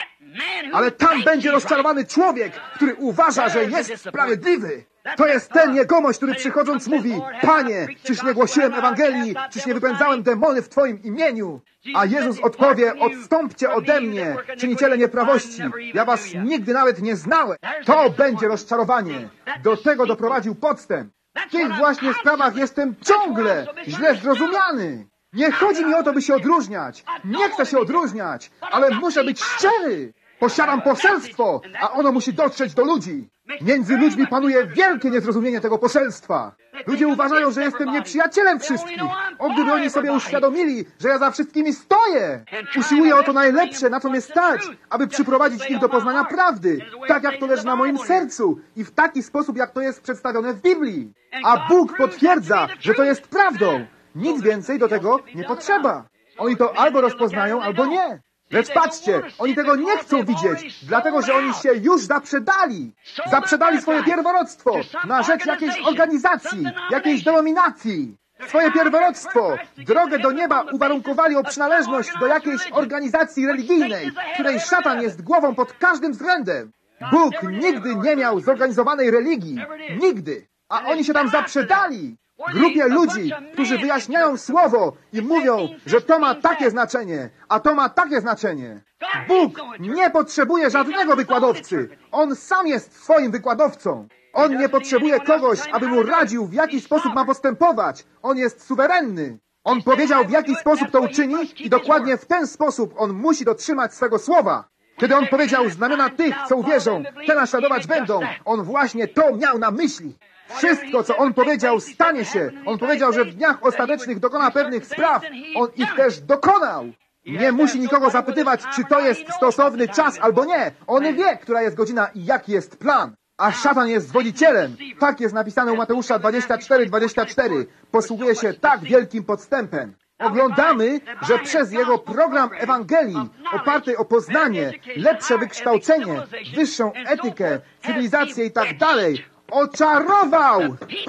Ale tam będzie rozczarowany człowiek, który uważa, że jest sprawiedliwy. To jest ten jegomość, który przychodząc mówi: Panie, czyż nie głosiłem Ewangelii, czyż nie wypędzałem demony w Twoim imieniu? A Jezus odpowie: odstąpcie ode mnie, czyniciele nieprawości. Ja was nigdy nawet nie znałem. To będzie rozczarowanie. Do tego doprowadził podstęp. W tych właśnie sprawach jestem ciągle źle zrozumiany. Nie chodzi mi o to, by się odróżniać. Nie chcę się odróżniać, ale muszę być szczery. Posiadam poselstwo, a ono musi dotrzeć do ludzi. Między ludźmi panuje wielkie niezrozumienie tego poselstwa. Ludzie uważają, że jestem nieprzyjacielem wszystkich. O, gdyby oni sobie uświadomili, że ja za wszystkimi stoję. Usiłuję o to najlepsze, na co mnie stać, aby przyprowadzić ich do poznania prawdy, tak jak to leży na moim sercu i w taki sposób, jak to jest przedstawione w Biblii. A Bóg potwierdza, że to jest prawdą. Nic więcej do tego nie potrzeba. Oni to albo rozpoznają, albo nie. Lecz patrzcie, oni tego nie chcą widzieć, dlatego że oni się już zaprzedali. Zaprzedali swoje pierworództwo na rzecz jakiejś organizacji, jakiejś denominacji. Swoje pierworództwo, drogę do nieba uwarunkowali o przynależność do jakiejś organizacji religijnej, której szatan jest głową pod każdym względem. Bóg nigdy nie miał zorganizowanej religii. Nigdy. A oni się tam zaprzedali. Grupie ludzi, którzy wyjaśniają słowo i mówią, że to ma takie znaczenie, a to ma takie znaczenie. Bóg nie potrzebuje żadnego wykładowcy. On sam jest swoim wykładowcą. On nie potrzebuje kogoś, aby mu radził, w jaki sposób ma postępować. On jest suwerenny. On powiedział, w jaki sposób to uczyni i dokładnie w ten sposób on musi dotrzymać swego słowa. Kiedy on powiedział: znamiona tych, co uwierzą, te naśladować będą, on właśnie to miał na myśli. Wszystko, co on powiedział, stanie się. On powiedział, że w dniach ostatecznych dokona pewnych spraw. On ich też dokonał. Nie musi nikogo zapytywać, czy to jest stosowny czas albo nie. On wie, która jest godzina i jaki jest plan. A szatan jest zwodzicielem. Tak jest napisane u Mateusza dwadzieścia cztery, dwadzieścia cztery. Posługuje się tak wielkim podstępem. Oglądamy, że przez jego program Ewangelii, opartej o poznanie, lepsze wykształcenie, wyższą etykę, cywilizację i tak dalej, oczarował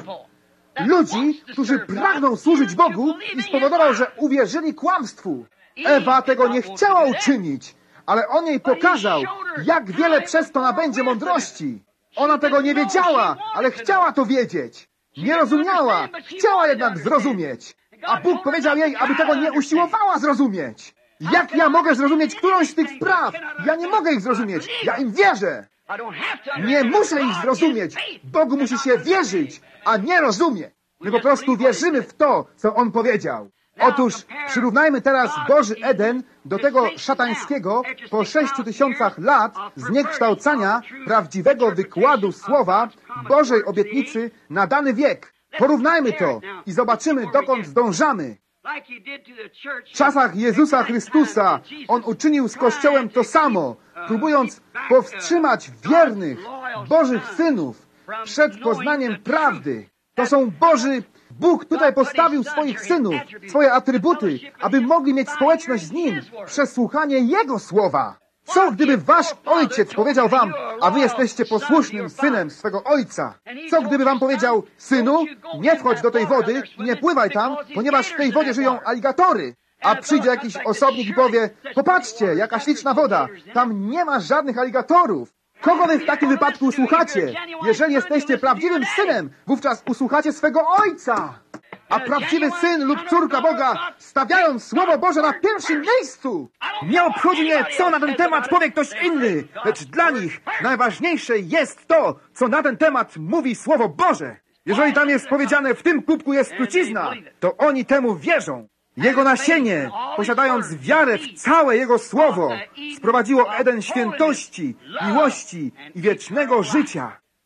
ludzi, którzy pragną służyć Bogu i spowodował, że uwierzyli kłamstwu. Ewa tego nie chciała uczynić, ale on jej pokazał, jak wiele przez to nabędzie mądrości. Ona tego nie wiedziała, ale chciała to wiedzieć. Nie rozumiała, chciała jednak zrozumieć. A Bóg powiedział jej, aby tego nie usiłowała zrozumieć. Jak ja mogę zrozumieć którąś z tych spraw? Ja nie mogę ich zrozumieć. Ja im wierzę. Nie muszę ich zrozumieć. Bogu musi się wierzyć, a nie rozumieć. My po prostu wierzymy w to, co On powiedział. Otóż przyrównajmy teraz Boży Eden do tego szatańskiego po sześciu tysiącach lat zniekształcania prawdziwego wykładu słowa Bożej obietnicy na dany wiek. Porównajmy to i zobaczymy, dokąd zdążamy. W czasach Jezusa Chrystusa On uczynił z Kościołem to samo, próbując powstrzymać wiernych, Bożych synów przed poznaniem prawdy. To są Boży... Bóg tutaj postawił swoich synów, swoje atrybuty, aby mogli mieć społeczność z Nim przez słuchanie Jego słowa. Co gdyby wasz ojciec powiedział wam, a wy jesteście posłusznym synem swego ojca? Co gdyby wam powiedział: synu, nie wchodź do tej wody i nie pływaj tam, ponieważ w tej wodzie żyją aligatory? A przyjdzie jakiś osobnik i powie: popatrzcie, jaka śliczna woda, tam nie ma żadnych aligatorów. Kogo wy w takim wypadku usłuchacie? Jeżeli jesteście prawdziwym synem, wówczas usłuchacie swego ojca. A prawdziwy syn lub córka Boga stawiają Słowo Boże na pierwszym miejscu. Nie obchodzi mnie, co na ten temat powie ktoś inny, lecz dla nich najważniejsze jest to, co na ten temat mówi Słowo Boże. Jeżeli tam jest powiedziane: w tym kubku jest trucizna, to oni temu wierzą. Jego nasienie, posiadając wiarę w całe Jego Słowo, sprowadziło Eden świętości, miłości i wiecznego życia.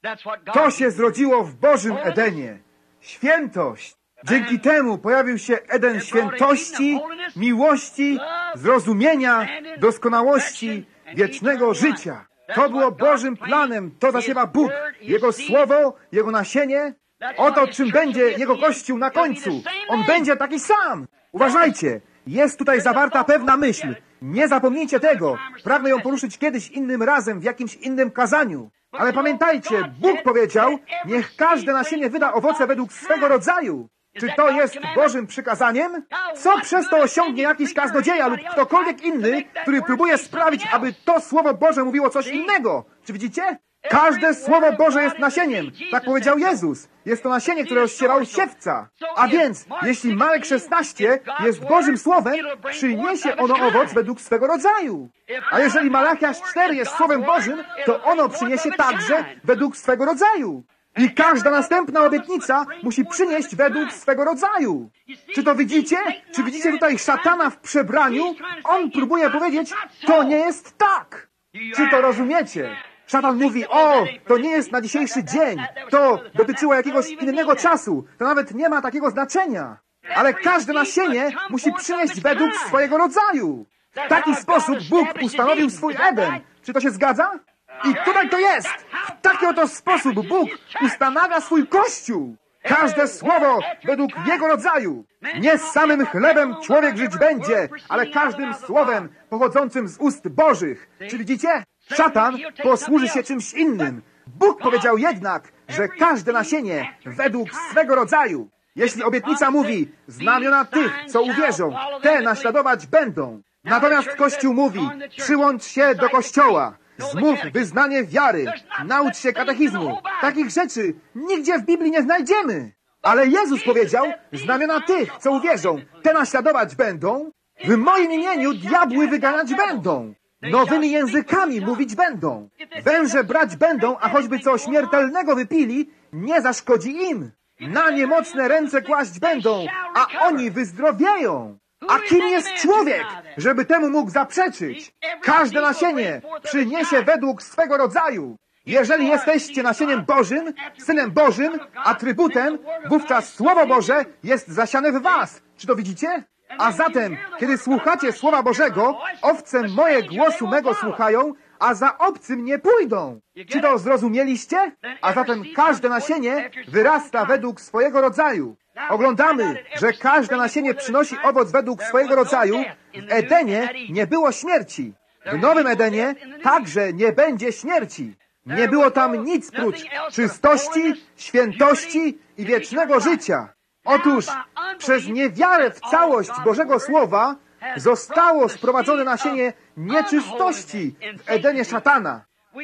To się zrodziło w Bożym Edenie. Świętość. Dzięki temu pojawił się Eden świętości, miłości, zrozumienia, doskonałości, wiecznego życia. To było Bożym planem, to zasiewa Bóg, Jego Słowo, Jego nasienie. Oto czym będzie Jego Kościół na końcu. On będzie taki sam. Uważajcie, jest tutaj zawarta pewna myśl. Nie zapomnijcie tego. Pragnę ją poruszyć kiedyś innym razem, w jakimś innym kazaniu. Ale pamiętajcie, Bóg powiedział, niech każde nasienie wyda owoce według swego rodzaju. Czy to jest Bożym przykazaniem? Co przez to osiągnie jakiś kaznodzieja lub ktokolwiek inny, który próbuje sprawić, aby to Słowo Boże mówiło coś innego? Czy widzicie? Każde Słowo Boże jest nasieniem. Tak powiedział Jezus. Jest to nasienie, które rozsiewał siewca. A więc, jeśli Marek szesnaście jest Bożym Słowem, przyniesie ono owoc według swego rodzaju. A jeżeli Malachiasz cztery jest Słowem Bożym, to ono przyniesie także według swego rodzaju. I każda następna obietnica musi przynieść według swego rodzaju. Czy to widzicie? Czy widzicie tutaj szatana w przebraniu? On próbuje powiedzieć, to nie jest tak. Czy to rozumiecie? Szatan mówi, o, to nie jest na dzisiejszy dzień. To dotyczyło jakiegoś innego czasu. To nawet nie ma takiego znaczenia. Ale każde nasienie musi przynieść według swojego rodzaju. W taki sposób Bóg ustanowił swój Eden. Czy to się zgadza? I tutaj to jest. W taki oto sposób Bóg ustanawia swój Kościół. Każde słowo według jego rodzaju. Nie samym chlebem człowiek żyć będzie, ale każdym słowem pochodzącym z ust Bożych. Czy widzicie? Szatan posłuży się czymś innym. Bóg powiedział jednak, że każde nasienie według swego rodzaju. Jeśli obietnica mówi, znamiona tych, co uwierzą, te naśladować będą. Natomiast Kościół mówi, przyłącz się do Kościoła. Zmów wyznanie wiary, naucz się katechizmu. Takich rzeczy nigdzie w Biblii nie znajdziemy. Ale Jezus powiedział, znamiona tych, co uwierzą, te naśladować będą. W moim imieniu diabły wyganiać będą. Nowymi językami mówić będą. Węże brać będą, a choćby co śmiertelnego wypili, nie zaszkodzi im. Na niemocne ręce kłaść będą, a oni wyzdrowieją. A kim jest człowiek, żeby temu mógł zaprzeczyć? Każde nasienie przyniesie według swego rodzaju. Jeżeli jesteście nasieniem Bożym, Synem Bożym, atrybutem, wówczas Słowo Boże jest zasiane w was. Czy to widzicie? A zatem, kiedy słuchacie Słowa Bożego, owce moje głosu mego słuchają, a za obcym nie pójdą. Czy to zrozumieliście? A zatem każde nasienie wyrasta według swojego rodzaju. Oglądamy, że każde nasienie przynosi owoc według swojego rodzaju. W Edenie nie było śmierci. W Nowym Edenie także nie będzie śmierci. Nie było tam nic prócz czystości, świętości i wiecznego życia. Otóż przez niewiarę w całość Bożego Słowa zostało sprowadzone nasienie nieczystości w Edenie szatana.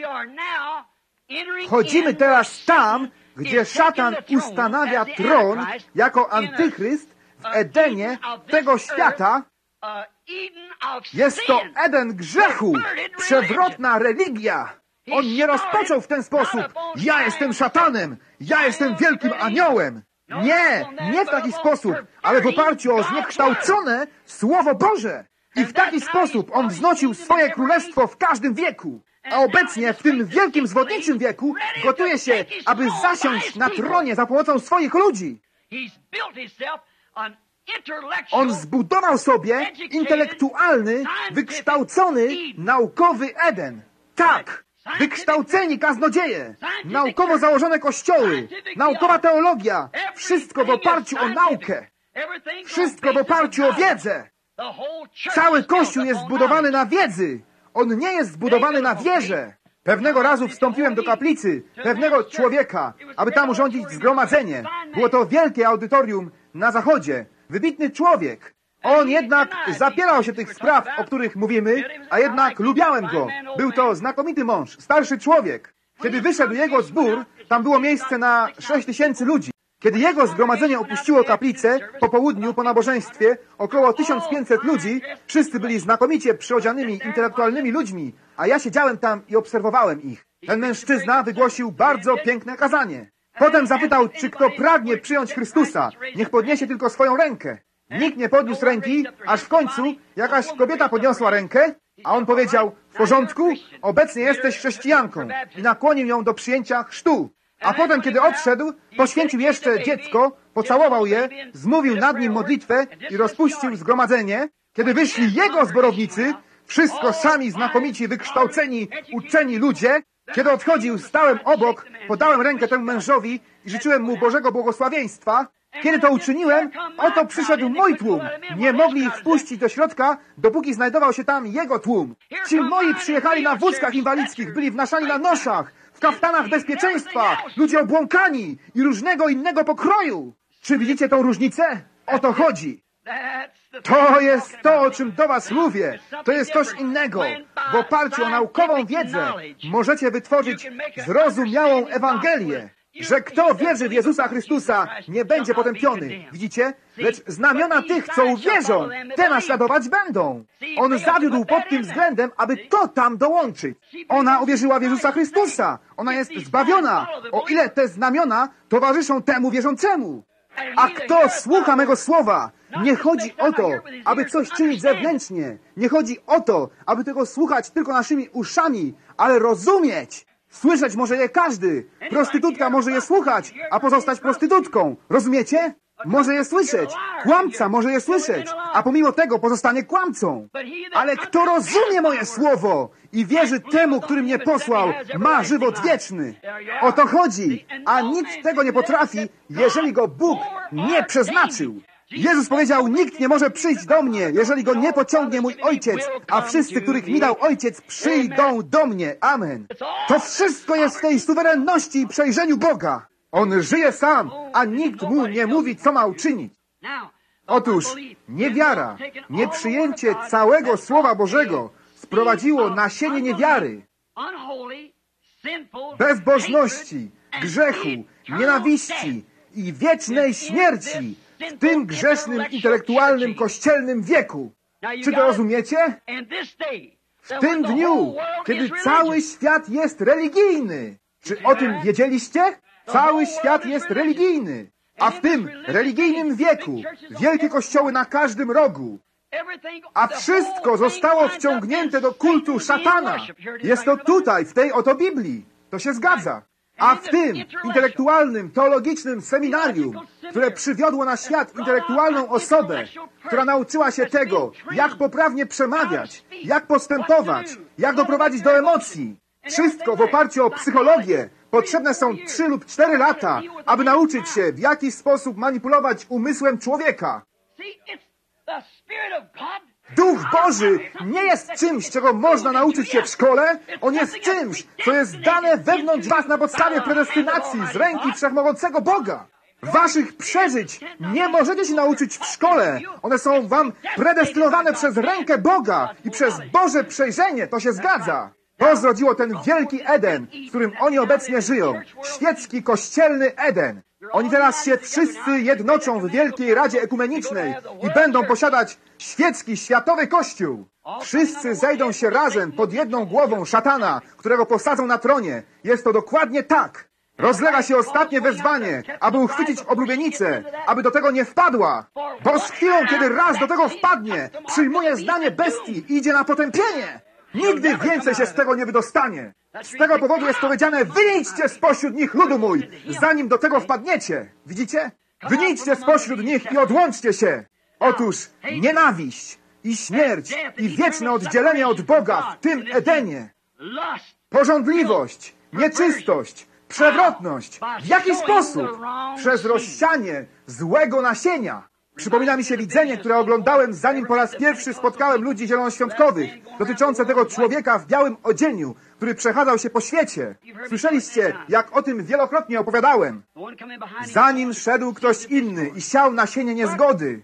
Wchodzimy teraz tam, gdzie szatan ustanawia tron jako antychryst w Edenie tego świata. Jest to Eden grzechu, przewrotna religia. On nie rozpoczął w ten sposób. Ja jestem szatanem, ja jestem wielkim aniołem. Nie, nie w taki sposób, ale w oparciu o zniekształcone Słowo Boże. I w taki sposób on wznosił swoje królestwo w każdym wieku. A obecnie w tym wielkim zwodniczym wieku gotuje się, aby zasiąść na tronie za pomocą swoich ludzi. On zbudował sobie intelektualny, wykształcony, naukowy Eden. Tak, wykształceni kaznodzieje, naukowo założone kościoły, naukowa teologia, wszystko w oparciu o naukę, wszystko w oparciu o wiedzę. Cały Kościół jest zbudowany na wiedzy. On nie jest zbudowany na wierze. Pewnego razu wstąpiłem do kaplicy pewnego człowieka, aby tam urządzić zgromadzenie. Było to wielkie audytorium na zachodzie. Wybitny człowiek. On jednak zapierał się tych spraw, o których mówimy, a jednak lubiałem go. Był to znakomity mąż, starszy człowiek. Kiedy wyszedł jego zbór, tam było miejsce na sześć tysięcy ludzi. Kiedy jego zgromadzenie opuściło kaplicę, po południu, po nabożeństwie, około tysiąc pięćset ludzi, wszyscy byli znakomicie przyodzianymi, intelektualnymi ludźmi, a ja siedziałem tam i obserwowałem ich. Ten mężczyzna wygłosił bardzo piękne kazanie. Potem zapytał, czy kto pragnie przyjąć Chrystusa, niech podniesie tylko swoją rękę. Nikt nie podniósł ręki, aż w końcu jakaś kobieta podniosła rękę. A on powiedział, w porządku, obecnie jesteś chrześcijanką i nakłonił ją do przyjęcia chrztu. A potem, kiedy odszedł, poświęcił jeszcze dziecko, pocałował je, zmówił nad nim modlitwę i rozpuścił zgromadzenie. Kiedy wyszli jego zborownicy, wszystko sami znakomici, wykształceni, uczeni ludzie, kiedy odchodził, stałem obok, podałem rękę temu mężowi i życzyłem mu Bożego błogosławieństwa. Kiedy to uczyniłem, oto przyszedł mój tłum. Nie mogli ich wpuścić do środka, dopóki znajdował się tam jego tłum. Ci moi przyjechali na wózkach inwalidzkich, byli wnaszani na noszach, w kaftanach bezpieczeństwa, ludzie obłąkani i różnego innego pokroju. Czy widzicie tą różnicę? O to chodzi. To jest to, o czym do was mówię. To jest coś innego. W oparciu o naukową wiedzę możecie wytworzyć zrozumiałą Ewangelię, że kto wierzy w Jezusa Chrystusa, nie będzie potępiony. Widzicie? Lecz znamiona tych, co uwierzą, te naśladować będą. On zawiódł pod tym względem, aby to tam dołączyć. Ona uwierzyła w Jezusa Chrystusa. Ona jest zbawiona. O ile te znamiona towarzyszą temu wierzącemu. A kto słucha mego słowa, nie chodzi o to, aby coś czynić zewnętrznie. Nie chodzi o to, aby tego słuchać tylko naszymi uszami, ale rozumieć. Słyszeć może je każdy. Prostytutka może je słuchać, a pozostać prostytutką. Rozumiecie? Może je słyszeć. Kłamca może je słyszeć, a pomimo tego pozostanie kłamcą. Ale kto rozumie moje słowo i wierzy temu, który mnie posłał, ma żywot wieczny. O to chodzi. A nic tego nie potrafi, jeżeli go Bóg nie przeznaczył. Jezus powiedział, nikt nie może przyjść do mnie, jeżeli go nie pociągnie mój Ojciec, a wszyscy, których mi dał Ojciec, przyjdą do mnie. Amen. To wszystko jest w tej suwerenności i przejrzeniu Boga. On żyje sam, a nikt mu nie mówi, co ma uczynić. Otóż niewiara, nieprzyjęcie całego Słowa Bożego sprowadziło nasienie niewiary, bezbożności, grzechu, nienawiści i wiecznej śmierci w tym grzesznym, intelektualnym, kościelnym wieku. Czy to rozumiecie? W tym dniu, kiedy cały świat jest religijny. Czy o tym wiedzieliście? Cały świat jest religijny. A w tym religijnym wieku wielkie kościoły na każdym rogu. A wszystko zostało wciągnięte do kultu szatana. Jest to tutaj, w tej oto Biblii. To się zgadza. A w tym intelektualnym, teologicznym seminarium, które przywiodło na świat intelektualną osobę, która nauczyła się tego, jak poprawnie przemawiać, jak postępować, jak doprowadzić do emocji. Wszystko w oparciu o psychologię. Potrzebne są trzy lub cztery lata, aby nauczyć się, w jaki sposób manipulować umysłem człowieka. Duch Boży nie jest czymś, czego można nauczyć się w szkole. On jest czymś, co jest dane wewnątrz was na podstawie predestynacji z ręki wszechmogącego Boga. Waszych przeżyć nie możecie się nauczyć w szkole. One są wam predestynowane przez rękę Boga i przez Boże przejrzenie. To się zgadza. To zrodziło ten wielki Eden, w którym oni obecnie żyją. Świecki, kościelny Eden. Oni teraz się wszyscy jednoczą w Wielkiej Radzie Ekumenicznej i będą posiadać świecki, światowy Kościół. Wszyscy zejdą się razem pod jedną głową szatana, którego posadzą na tronie. Jest to dokładnie tak. Rozlega się ostatnie wezwanie, aby uchwycić oblubienicę, aby do tego nie wpadła. Bo z chwilą, kiedy raz do tego wpadnie, przyjmuje zdanie bestii i idzie na potępienie. Nigdy więcej się z tego nie wydostanie. Z tego powodu jest powiedziane, wyjdźcie spośród nich, ludu mój, zanim do tego wpadniecie. Widzicie? Wyjdźcie spośród nich i odłączcie się. Otóż nienawiść i śmierć i wieczne oddzielenie od Boga w tym Edenie. Pożądliwość, nieczystość, przewrotność. W jaki sposób? Przez rozsianie złego nasienia. Przypomina mi się widzenie, które oglądałem, zanim po raz pierwszy spotkałem ludzi zielonoświątkowych, dotyczące tego człowieka w białym odzieniu, który przechadzał się po świecie. Słyszeliście, jak o tym wielokrotnie opowiadałem. Zanim szedł ktoś inny i siał nasienie niezgody.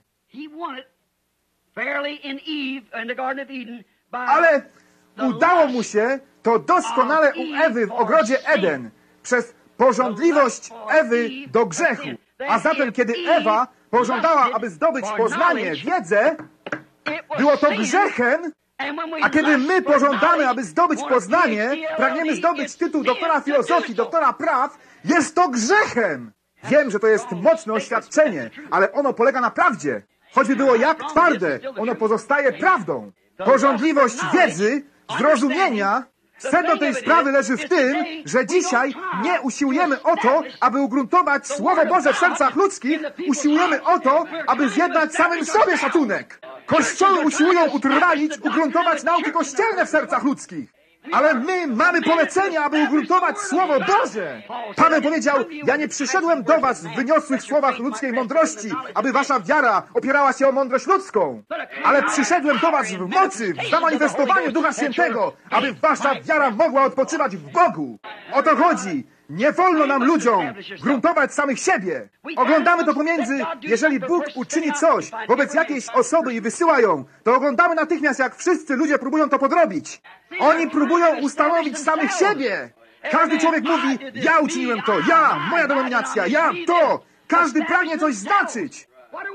Ale udało mu się to doskonale u Ewy w ogrodzie Eden, przez pożądliwość Ewy do grzechu. A zatem, kiedy Ewa pożądała, aby zdobyć poznanie, wiedzę, było to grzechem, a kiedy my pożądamy, aby zdobyć poznanie, pragniemy zdobyć tytuł doktora filozofii, doktora praw, jest to grzechem. Wiem, że to jest mocne oświadczenie, ale ono polega na prawdzie. Choćby było jak twarde, ono pozostaje prawdą. Pożądliwość wiedzy, zrozumienia, sedno tej sprawy leży w tym, że dzisiaj nie usiłujemy o to, aby ugruntować Słowo Boże w sercach ludzkich, usiłujemy o to, aby zjednać samym sobie szacunek. Kościoły usiłują utrwalić, ugruntować nauki kościelne w sercach ludzkich. Ale my mamy polecenie, aby ugruntować Słowo Boże. Paweł powiedział, ja nie przyszedłem do was w wyniosłych słowach ludzkiej mądrości, aby wasza wiara opierała się o mądrość ludzką. Ale przyszedłem do was w mocy, w zamanifestowaniu Ducha Świętego, aby wasza wiara mogła odpoczywać w Bogu. O to chodzi. Nie wolno nam ludziom gruntować samych siebie. Oglądamy to pomiędzy, jeżeli Bóg uczyni coś wobec jakiejś osoby i wysyła ją, to oglądamy natychmiast, jak wszyscy ludzie próbują to podrobić. Oni próbują ustanowić samych siebie. Każdy człowiek mówi, ja uczyniłem to, ja, moja denominacja, ja, to. Każdy pragnie coś znaczyć.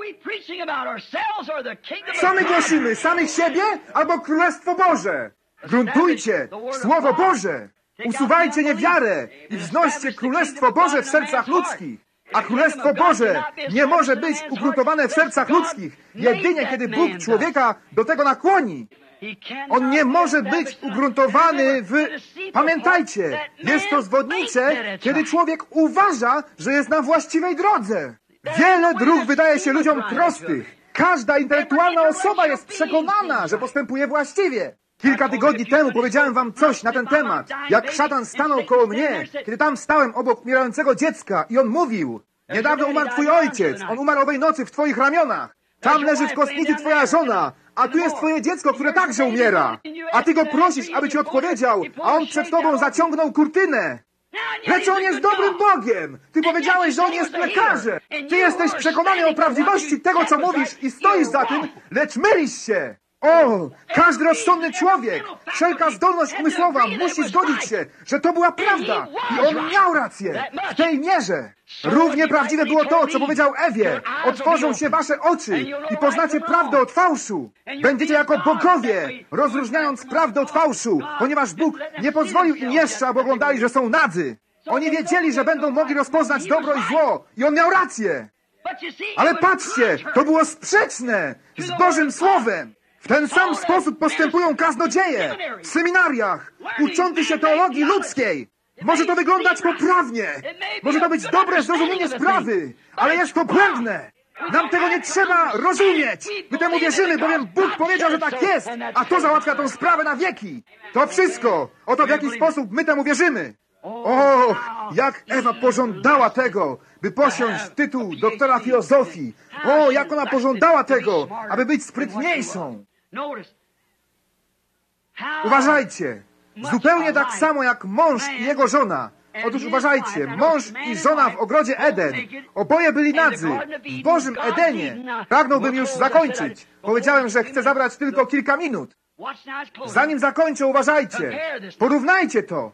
Co my głosimy? Samych siebie albo Królestwo Boże? Gruntujcie Słowo Boże. Usuwajcie niewiarę i wznoście Królestwo Boże w sercach ludzkich. A Królestwo Boże nie może być ugruntowane w sercach ludzkich jedynie, kiedy Bóg człowieka do tego nakłoni. On nie może być ugruntowany w... Pamiętajcie, jest to zwodnicze, kiedy człowiek uważa, że jest na właściwej drodze. Wiele dróg wydaje się ludziom prostych. Każda intelektualna osoba jest przekonana, że postępuje właściwie. Kilka tygodni temu powiedziałem wam coś na ten temat, jak szatan stanął koło mnie, kiedy tam stałem obok umierającego dziecka i on mówił, niedawno umarł twój ojciec, on umarł owej nocy w twoich ramionach. Tam leży w kostnicy twoja żona, a tu jest twoje dziecko, które także umiera. A ty go prosisz, aby ci odpowiedział, a on przed tobą zaciągnął kurtynę. Lecz on jest dobrym Bogiem. Ty powiedziałeś, że on jest lekarzem. Ty jesteś przekonany o prawdziwości tego, co mówisz i stoisz za tym, lecz mylisz się. O, każdy rozsądny człowiek, wszelka zdolność umysłowa musi zgodzić się, że to była prawda. I on miał rację. W tej mierze. Równie prawdziwe było to, co powiedział Ewie. Otworzą się wasze oczy i poznacie prawdę od fałszu. Będziecie jako bogowie, rozróżniając prawdę od fałszu, ponieważ Bóg nie pozwolił im jeszcze, aby oglądali, że są nadzy. Oni wiedzieli, że będą mogli rozpoznać dobro i zło. I on miał rację. Ale patrzcie, to było sprzeczne z Bożym Słowem. W ten sam sposób postępują kaznodzieje w seminariach, uczący się teologii ludzkiej. Może to wyglądać poprawnie, może to być dobre zrozumienie sprawy, ale jest to błędne. Nam tego nie trzeba rozumieć. My temu wierzymy, bowiem Bóg powiedział, że tak jest, a to załatwia tę sprawę na wieki. To wszystko. Oto w jaki sposób my temu wierzymy. O, jak Ewa pożądała tego, by posiąść tytuł doktora filozofii. O, jak ona pożądała tego, aby być sprytniejszą. Uważajcie, zupełnie tak samo jak mąż i jego żona. Otóż uważajcie, mąż i żona w ogrodzie Eden, oboje byli nadzy, w Bożym Edenie. Pragnąłbym już zakończyć. Powiedziałem, że chcę zabrać tylko kilka minut. Zanim zakończę, uważajcie. Porównajcie to.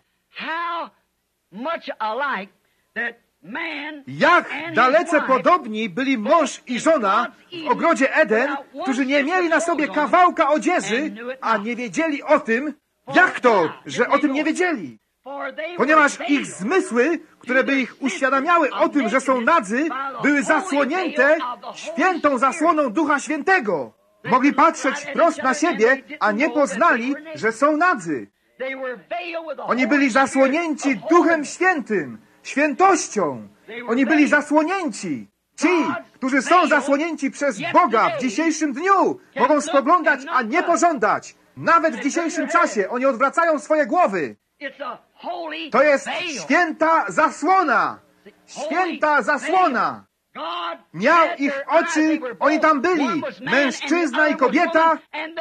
Jak dalece podobni byli mąż i żona w ogrodzie Eden, którzy nie mieli na sobie kawałka odzieży, a nie wiedzieli o tym. Jak to, że o tym nie wiedzieli? Ponieważ ich zmysły, które by ich uświadamiały o tym, że są nadzy, były zasłonięte świętą zasłoną Ducha Świętego. Mogli patrzeć wprost na siebie, a nie poznali, że są nadzy. Oni byli zasłonięci Duchem Świętym, świętością. Oni byli zasłonięci. Ci, którzy są zasłonięci przez Boga w dzisiejszym dniu, mogą spoglądać, a nie pożądać. Nawet w dzisiejszym czasie oni odwracają swoje głowy. To jest święta zasłona. Święta zasłona. Miał ich oczy, oni tam byli, mężczyzna i kobieta,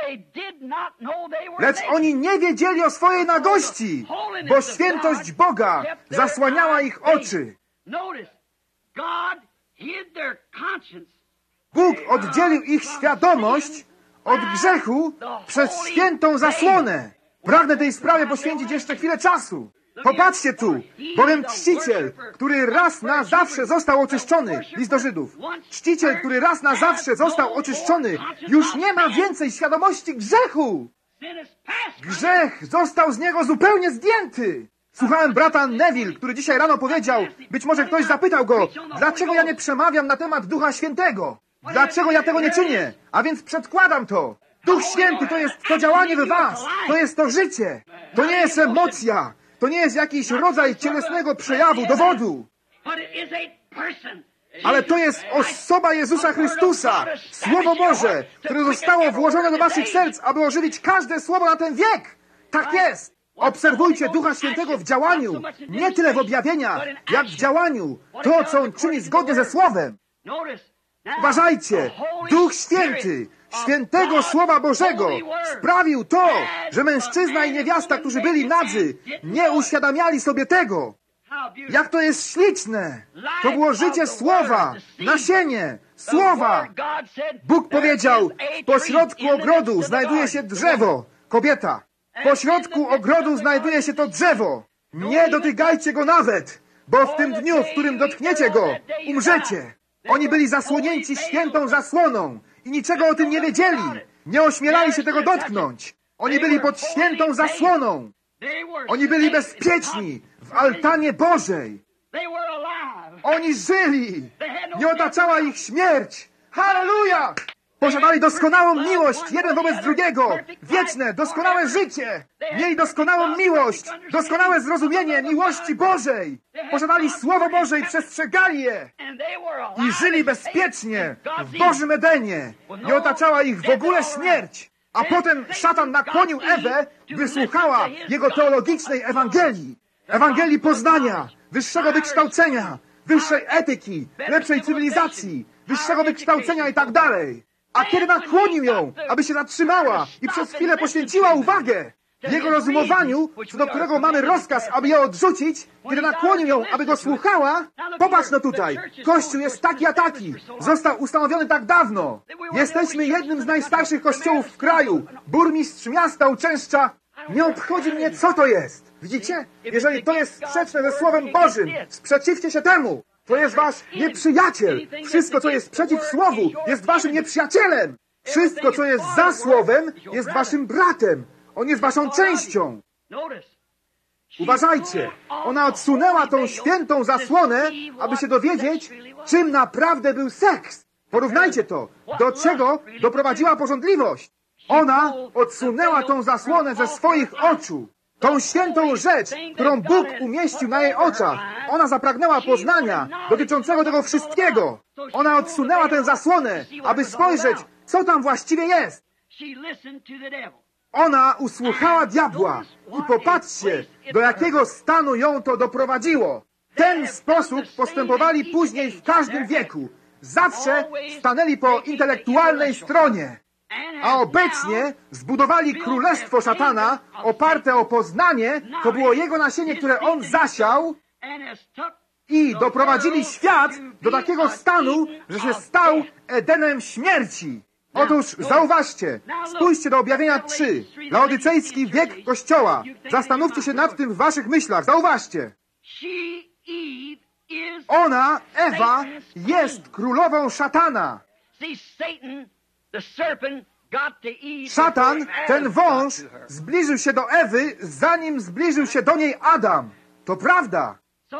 lecz oni nie wiedzieli o swojej nagości, bo świętość Boga zasłaniała ich oczy. Bóg oddzielił ich świadomość od grzechu przez świętą zasłonę. Pragnę tej sprawie poświęcić jeszcze chwilę czasu. Popatrzcie tu, bowiem czciciel, który raz na zawsze został oczyszczony, list do Żydów, czciciel, który raz na zawsze został oczyszczony, już nie ma więcej świadomości grzechu. Grzech został z niego zupełnie zdjęty. Słuchałem brata Neville, który dzisiaj rano powiedział, być może ktoś zapytał go, dlaczego ja nie przemawiam na temat Ducha Świętego? Dlaczego ja tego nie czynię? A więc przedkładam to. Duch Święty to jest to działanie we was. To jest to życie. To nie jest emocja. To nie jest jakiś rodzaj cielesnego przejawu, dowodu. Ale to jest osoba Jezusa Chrystusa. Słowo Boże, które zostało włożone do waszych serc, aby ożywić każde słowo na ten wiek. Tak jest. Obserwujcie Ducha Świętego w działaniu. Nie tyle w objawieniach, jak w działaniu. To, co On czyni zgodnie ze Słowem. Uważajcie. Duch Święty, świętego Słowa Bożego sprawił to, że mężczyzna i niewiasta, którzy byli nadzy, nie uświadamiali sobie tego. Jak to jest śliczne! To było życie Słowa, nasienie, Słowa. Bóg powiedział, w pośrodku ogrodu znajduje się drzewo, kobieta. W pośrodku ogrodu znajduje się to drzewo. Nie dotykajcie go nawet, bo w tym dniu, w którym dotkniecie go, umrzecie. Oni byli zasłonięci świętą zasłoną i niczego o tym nie wiedzieli. Nie ośmielali się tego dotknąć. Oni byli pod świętą zasłoną. Oni byli bezpieczni w altanie Bożej. Oni żyli. Nie otaczała ich śmierć. Halleluja! Posiadali doskonałą miłość jeden wobec drugiego. Wieczne, doskonałe życie. Mieli doskonałą miłość, doskonałe zrozumienie miłości Bożej. Posiadali Słowo Boże i przestrzegali je. I żyli bezpiecznie w Bożym Edenie. Nie otaczała ich w ogóle śmierć. A potem szatan nakłonił Ewę, by słuchała jego teologicznej Ewangelii. Ewangelii poznania, wyższego wykształcenia, wyższej etyki, lepszej cywilizacji, wyższego wykształcenia i tak dalej. A kiedy nakłonił ją, aby się zatrzymała i przez chwilę poświęciła uwagę jego rozumowaniu, co do którego mamy rozkaz, aby ją odrzucić, kiedy nakłonił ją, aby go słuchała, popatrz no tutaj, Kościół jest taki a taki, został ustanowiony tak dawno. Jesteśmy jednym z najstarszych kościołów w kraju. Burmistrz miasta uczęszcza. Nie obchodzi mnie, co to jest. Widzicie? Jeżeli to jest sprzeczne ze Słowem Bożym, sprzeciwcie się temu. To jest wasz nieprzyjaciel. Wszystko, co jest przeciw Słowu, jest waszym nieprzyjacielem. Wszystko, co jest za Słowem, jest waszym bratem. On jest waszą częścią. Uważajcie. Ona odsunęła tą świętą zasłonę, aby się dowiedzieć, czym naprawdę był seks. Porównajcie to. Do czego doprowadziła pożądliwość. Ona odsunęła tą zasłonę ze swoich oczu. Tą świętą rzecz, którą Bóg umieścił na jej oczach. Ona zapragnęła poznania dotyczącego tego wszystkiego. Ona odsunęła tę zasłonę, aby spojrzeć, co tam właściwie jest. Ona usłuchała diabła i popatrzcie, do jakiego stanu ją to doprowadziło. W ten sposób postępowali później w każdym wieku. Zawsze stanęli po intelektualnej stronie. A obecnie zbudowali królestwo szatana oparte o poznanie, to było jego nasienie, które on zasiał i doprowadzili świat do takiego stanu, że się stał Edenem śmierci. Otóż zauważcie, spójrzcie do Objawienia trzy, laodycejski wiek Kościoła. Zastanówcie się nad tym w waszych myślach, zauważcie. Ona, Ewa, jest królową szatana. Szatan, ten wąż, zbliżył się do Ewy, zanim zbliżył się do niej Adam. To prawda.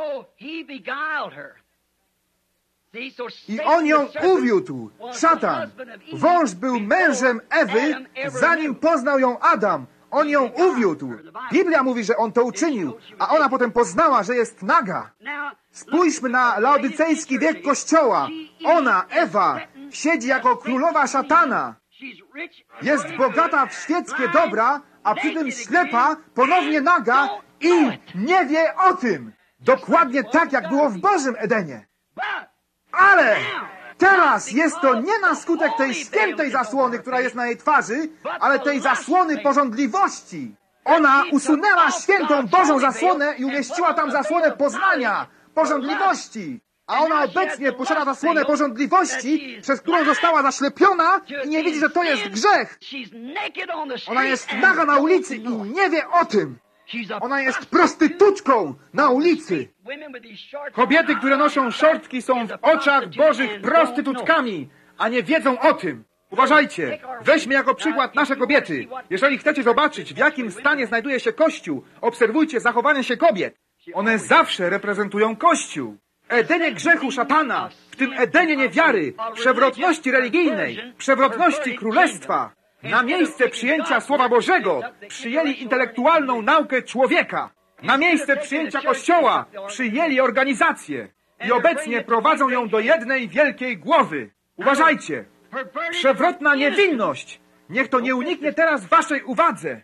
I on ją uwiódł. Szatan. Wąż był mężem Ewy, zanim poznał ją Adam. On ją uwiódł. Biblia mówi, że on to uczynił, a ona potem poznała, że jest naga. Spójrzmy na laodycejski wiek Kościoła. Ona, Ewa, siedzi jako królowa szatana. Jest bogata w świeckie dobra, a przy tym ślepa, ponownie naga i nie wie o tym. Dokładnie tak, jak było w Bożym Edenie. Ale teraz jest to nie na skutek tej świętej zasłony, która jest na jej twarzy, ale tej zasłony pożądliwości. Ona usunęła świętą Bożą zasłonę i umieściła tam zasłonę poznania, pożądliwości. A ona obecnie posiada zasłonę pożądliwości, przez którą została zaślepiona i nie widzi, że to jest grzech. Ona jest naga na ulicy i nie wie o tym. Ona jest prostytutką na ulicy. Kobiety, które noszą szortki, są w oczach Bożych prostytutkami, a nie wiedzą o tym. Uważajcie, weźmy jako przykład nasze kobiety. Jeżeli chcecie zobaczyć, w jakim stanie znajduje się Kościół, obserwujcie zachowanie się kobiet. One zawsze reprezentują Kościół. Edenie grzechu szatana, w tym Edenie niewiary, przewrotności religijnej, przewrotności królestwa. Na miejsce przyjęcia Słowa Bożego przyjęli intelektualną naukę człowieka. Na miejsce przyjęcia Kościoła przyjęli organizację. I obecnie prowadzą ją do jednej wielkiej głowy. Uważajcie! Przewrotna niewinność! Niech to nie uniknie teraz waszej uwadze.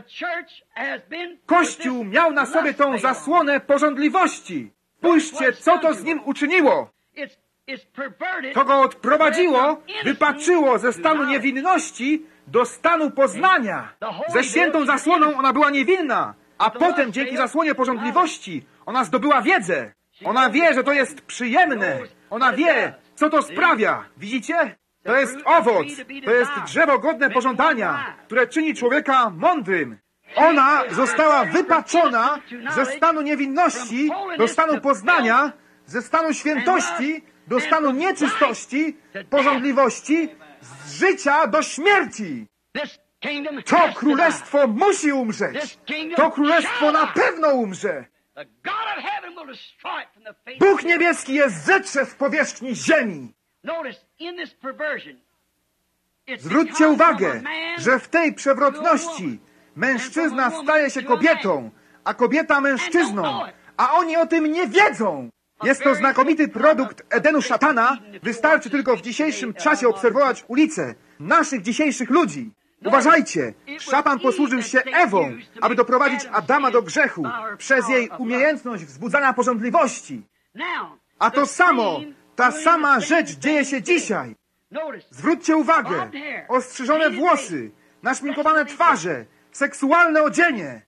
Kościół miał na sobie tą zasłonę pożądliwości. Spójrzcie, co to z nim uczyniło. To go odprowadziło, wypaczyło ze stanu niewinności do stanu poznania. Ze świętą zasłoną ona była niewinna, a potem dzięki zasłonie pożądliwości ona zdobyła wiedzę. Ona wie, że to jest przyjemne. Ona wie, co to sprawia. Widzicie? To jest owoc. To jest drzewo godne pożądania, które czyni człowieka mądrym. Ona została wypaczona ze stanu niewinności do stanu poznania, ze stanu świętości do stanu nieczystości, pożądliwości, z życia do śmierci. To królestwo musi umrzeć. To królestwo na pewno umrze. Bóg niebieski je zetrze z powierzchni ziemi. Zwróćcie uwagę, że w tej przewrotności mężczyzna staje się kobietą, a kobieta mężczyzną, a oni o tym nie wiedzą. Jest to znakomity produkt Edenu szatana. Wystarczy tylko w dzisiejszym czasie obserwować ulice naszych dzisiejszych ludzi. Uważajcie, szatan posłużył się Ewą, aby doprowadzić Adama do grzechu przez jej umiejętność wzbudzania pożądliwości. A to samo, ta sama rzecz dzieje się dzisiaj. Zwróćcie uwagę, ostrzyżone włosy, naszminkowane twarze, seksualne odzienie.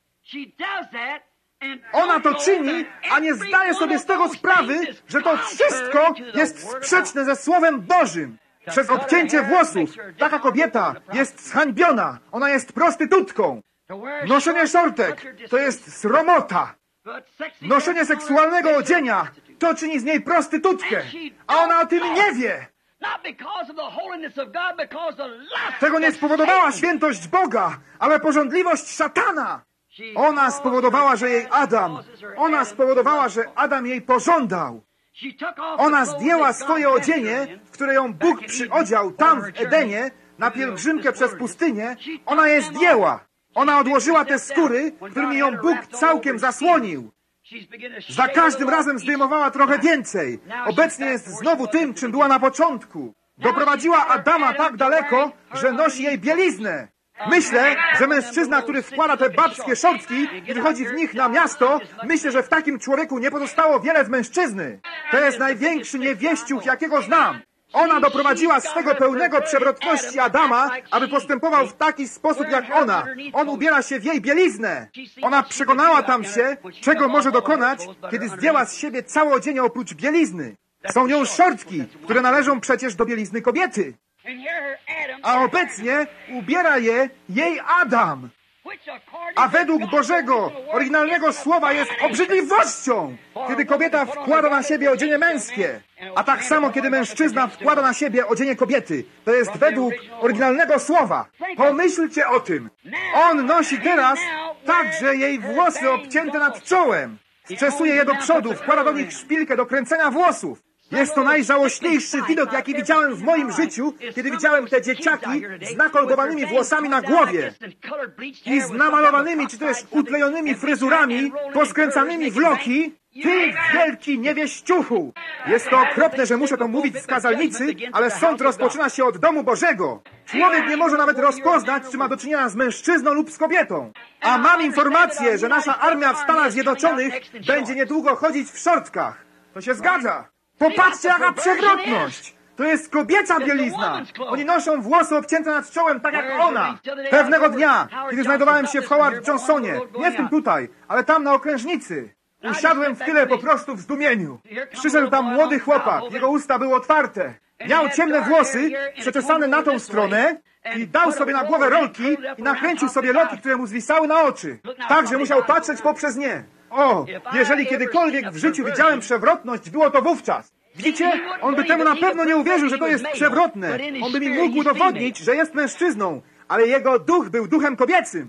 Ona to czyni, a nie zdaje sobie z tego sprawy, że to wszystko jest sprzeczne ze Słowem Bożym. Przez obcięcie włosów taka kobieta jest zhańbiona. Ona jest prostytutką. Noszenie szortek to jest sromota. Noszenie seksualnego odzienia to czyni z niej prostytutkę. A ona o tym nie wie. Tego nie spowodowała świętość Boga, ale pożądliwość szatana. Ona spowodowała, że jej Adam, ona spowodowała, że Adam jej pożądał. Ona zdjęła swoje odzienie, w które ją Bóg przyodział tam w Edenie, na pielgrzymkę przez pustynię. Ona je zdjęła. Ona odłożyła te skóry, którymi ją Bóg całkiem zasłonił. Za każdym razem zdejmowała trochę więcej. Obecnie jest znowu tym, czym była na początku. Doprowadziła Adama tak daleko, że nosi jej bieliznę. Myślę, że mężczyzna, który wkłada te babskie szortki i wychodzi w nich na miasto, myślę, że w takim człowieku nie pozostało wiele z mężczyzny. To jest największy niewieściuch, jakiego znam. Ona doprowadziła swego pełnego przewrotności Adama, aby postępował w taki sposób jak ona. On ubiera się w jej bieliznę. Ona przekonała tam się, czego może dokonać, kiedy zdjęła z siebie całe odzienie oprócz bielizny. Są nią szortki, które należą przecież do bielizny kobiety. A obecnie ubiera je jej Adam. A według Bożego, oryginalnego słowa jest obrzydliwością, kiedy kobieta wkłada na siebie odzienie męskie. A tak samo, kiedy mężczyzna wkłada na siebie odzienie kobiety. To jest według oryginalnego słowa. Pomyślcie o tym. On nosi teraz także jej włosy obcięte nad czołem. Czesuje je do przodu, wkłada do nich szpilkę do kręcenia włosów. Jest to najżałośniejszy widok, jaki widziałem w moim życiu, kiedy widziałem te dzieciaki z nakolbowanymi włosami na głowie i z namalowanymi, czy też utlejonymi fryzurami, poskręcanymi w loki. Ty wielki niewieściuchu! Jest to okropne, że muszę to mówić z kazalnicy, ale sąd rozpoczyna się od domu Bożego. Człowiek nie może nawet rozpoznać, czy ma do czynienia z mężczyzną lub z kobietą. A mam informację, że nasza armia w Stanach Zjednoczonych będzie niedługo chodzić w szortkach. To się zgadza. Popatrzcie, jaka przewrotność! To jest kobieca bielizna. Oni noszą włosy obcięte nad czołem, tak jak ona. Pewnego dnia, kiedy znajdowałem się w Howard Johnsonie, nie w tym tutaj, ale tam na okrężnicy, usiadłem w tyle po prostu w zdumieniu. Przyszedł tam młody chłopak, jego usta były otwarte. Miał ciemne włosy, przeczesane na tą stronę i dał sobie na głowę rolki i nakręcił sobie loki, które mu zwisały na oczy. Tak, że musiał patrzeć poprzez nie. O, jeżeli kiedykolwiek w życiu widziałem przewrotność, było to wówczas. Widzicie? On by temu na pewno nie uwierzył, że to jest przewrotne. On by mi mógł udowodnić, że jest mężczyzną, ale jego duch był duchem kobiecym.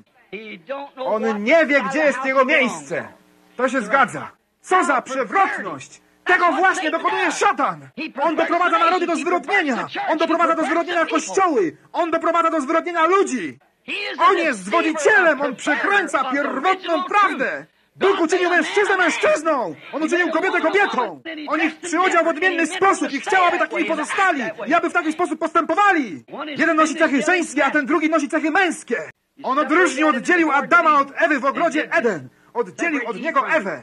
On nie wie, gdzie jest jego miejsce. To się zgadza. Co za przewrotność! Tego właśnie dokonuje szatan. On doprowadza narody do zwyrodnienia. On doprowadza do zwyrodnienia kościoły. On doprowadza do zwyrodnienia ludzi. On jest zwodzicielem. On przekręca pierwotną prawdę. Bóg uczynił mężczyznę mężczyzną. On uczynił kobietę kobietą. On ich przyodział w odmienny sposób i chciał, aby takimi pozostali i aby w taki sposób postępowali. Jeden nosi cechy żeńskie, a ten drugi nosi cechy męskie. On odróżnił, oddzielił Adama od Ewy w ogrodzie Eden. Oddzielił od niego Ewę.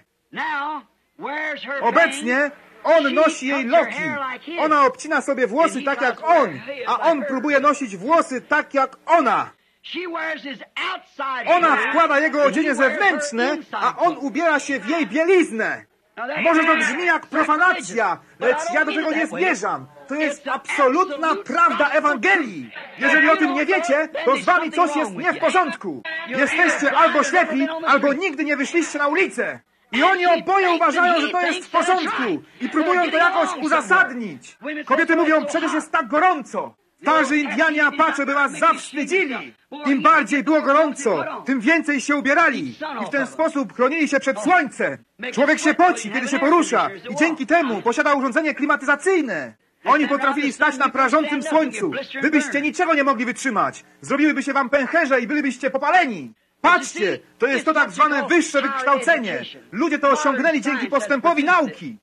Obecnie on nosi jej loki. Ona obcina sobie włosy tak jak on, a on próbuje nosić włosy tak jak ona. Ona wkłada jego odzienie zewnętrzne, a on ubiera się w jej bieliznę. Może to brzmi jak profanacja, lecz ja do tego nie zmierzam. To jest absolutna prawda Ewangelii. Jeżeli o tym nie wiecie, to z wami coś jest nie w porządku. Jesteście albo ślepi, albo nigdy nie wyszliście na ulicę. I oni oboje uważają, że to jest w porządku i próbują to jakoś uzasadnić. Kobiety mówią, przecież jest tak gorąco. Starzy Indianie Apache by was zawstydzili. Im bardziej było gorąco, tym więcej się ubierali i w ten sposób chronili się przed słońcem. Człowiek się poci, kiedy się porusza i dzięki temu posiada urządzenie klimatyzacyjne. Oni potrafili stać na prażącym słońcu. Wy byście niczego nie mogli wytrzymać. Zrobiłyby się wam pęcherze i bylibyście popaleni. Patrzcie, to jest to tak zwane wyższe wykształcenie. Ludzie to osiągnęli dzięki postępowi nauki.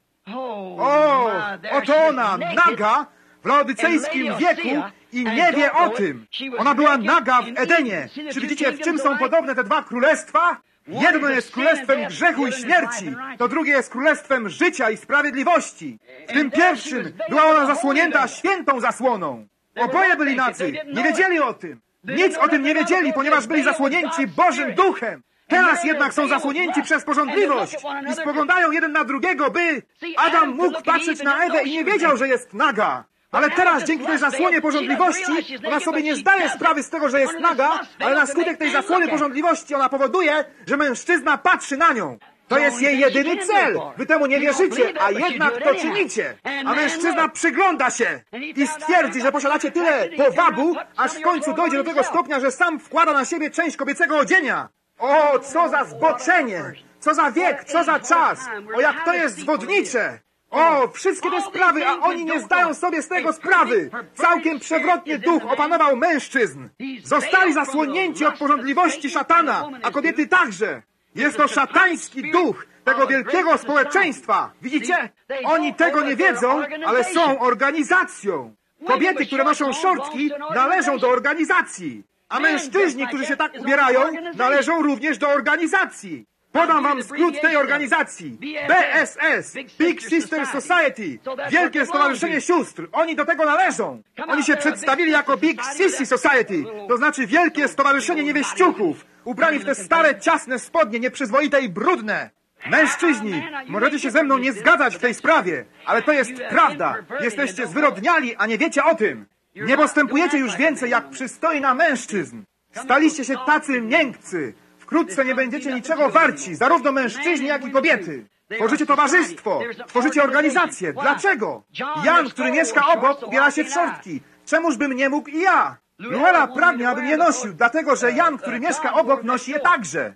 O, oto ona, naga, w laodycejskim wieku i nie wie o tym. Ona była naga w Edenie. Czy widzicie, w czym są podobne te dwa królestwa? Jedno jest królestwem grzechu i śmierci, to drugie jest królestwem życia i sprawiedliwości. W tym pierwszym była ona zasłonięta świętą zasłoną. Oboje byli nadzy, nie wiedzieli o tym. Nic o tym nie wiedzieli, ponieważ byli zasłonięci Bożym Duchem. Teraz jednak są zasłonięci przez pożądliwość i spoglądają jeden na drugiego, by Adam mógł patrzeć na Ewę i nie wiedział, że jest naga. Ale teraz dzięki tej zasłonie pożądliwości ona sobie nie zdaje sprawy z tego, że jest naga, ale na skutek tej zasłony pożądliwości ona powoduje, że mężczyzna patrzy na nią. To jest jej jedyny cel. Wy temu nie wierzycie, a jednak to czynicie. A mężczyzna przygląda się i stwierdzi, że posiadacie tyle powabu, aż w końcu dojdzie do tego stopnia, że sam wkłada na siebie część kobiecego odzienia. O, co za zboczenie! Co za wiek, co za czas! O, jak to jest zwodnicze! O, wszystkie te sprawy, a oni nie zdają sobie z tego sprawy. Całkiem przewrotny duch opanował mężczyzn. Zostali zasłonięci od pożądliwości szatana, a kobiety także. Jest to szatański duch tego wielkiego społeczeństwa. Widzicie? Oni tego nie wiedzą, ale są organizacją. Kobiety, które noszą szortki, należą do organizacji. A mężczyźni, którzy się tak ubierają, należą również do organizacji. Podam wam skrót tej organizacji. B S S, Big Sister Society, Wielkie Stowarzyszenie Sióstr. Oni do tego należą. Oni się przedstawili jako Big Sissy Society, to znaczy Wielkie Stowarzyszenie Niewieściuchów, ubrani w te stare, ciasne spodnie, nieprzyzwoite i brudne. Mężczyźni, możecie się ze mną nie zgadzać w tej sprawie, ale to jest prawda. Jesteście zwyrodniali, a nie wiecie o tym. Nie postępujecie już więcej jak przystoi na mężczyzn. Staliście się tacy miękcy. Wkrótce nie będziecie niczego warci, zarówno mężczyźni, jak i kobiety. Tworzycie towarzystwo, tworzycie organizację. Dlaczego? Jan, który mieszka obok, ubiera się w szortki. Czemuż bym nie mógł i ja? Luella pragnie, abym je nosił, dlatego że Jan, który mieszka obok, nosi je także.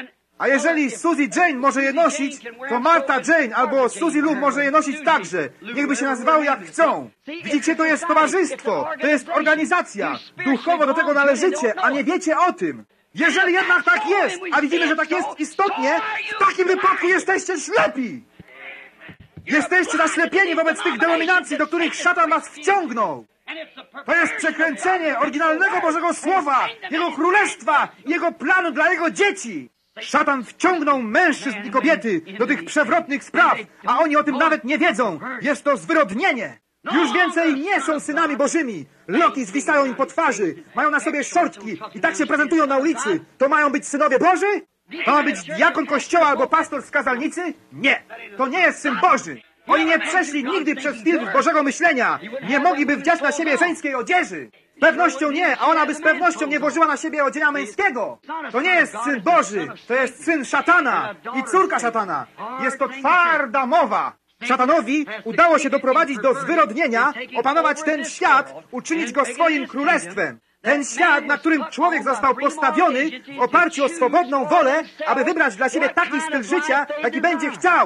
A jeżeli Suzy Jane może je nosić, to Martha Jane albo Suzy Lou może je nosić także. Niechby się nazywały jak chcą. Widzicie, to jest towarzystwo, to jest organizacja. Duchowo do tego należycie, a nie wiecie o tym. Jeżeli jednak tak jest, a widzimy, że tak jest istotnie, w takim wypadku jesteście ślepi. Jesteście zaślepieni wobec tych denominacji, do których szatan was wciągnął. To jest przekręcenie oryginalnego Bożego Słowa, Jego Królestwa, Jego planu dla Jego dzieci. Szatan wciągnął mężczyzn i kobiety do tych przewrotnych spraw, a oni o tym nawet nie wiedzą. Jest to zwyrodnienie. Już więcej nie są synami Bożymi. Loki zwisają im po twarzy, mają na sobie szortki i tak się prezentują na ulicy. To mają być synowie Boży? To ma być diakon kościoła albo pastor z kazalnicy? Nie, to nie jest syn Boży. Oni nie przeszli nigdy przez filtr Bożego myślenia. Nie mogliby wdziać na siebie żeńskiej odzieży. Z pewnością nie, a ona by z pewnością nie włożyła na siebie odzienia męskiego. To nie jest syn Boży, to jest syn szatana i córka szatana. Jest to twarda mowa. Szatanowi udało się doprowadzić do zwyrodnienia, opanować ten świat, uczynić go swoim królestwem. Ten świat, na którym człowiek został postawiony w oparciu o swobodną wolę, aby wybrać dla siebie taki styl życia, jaki będzie chciał.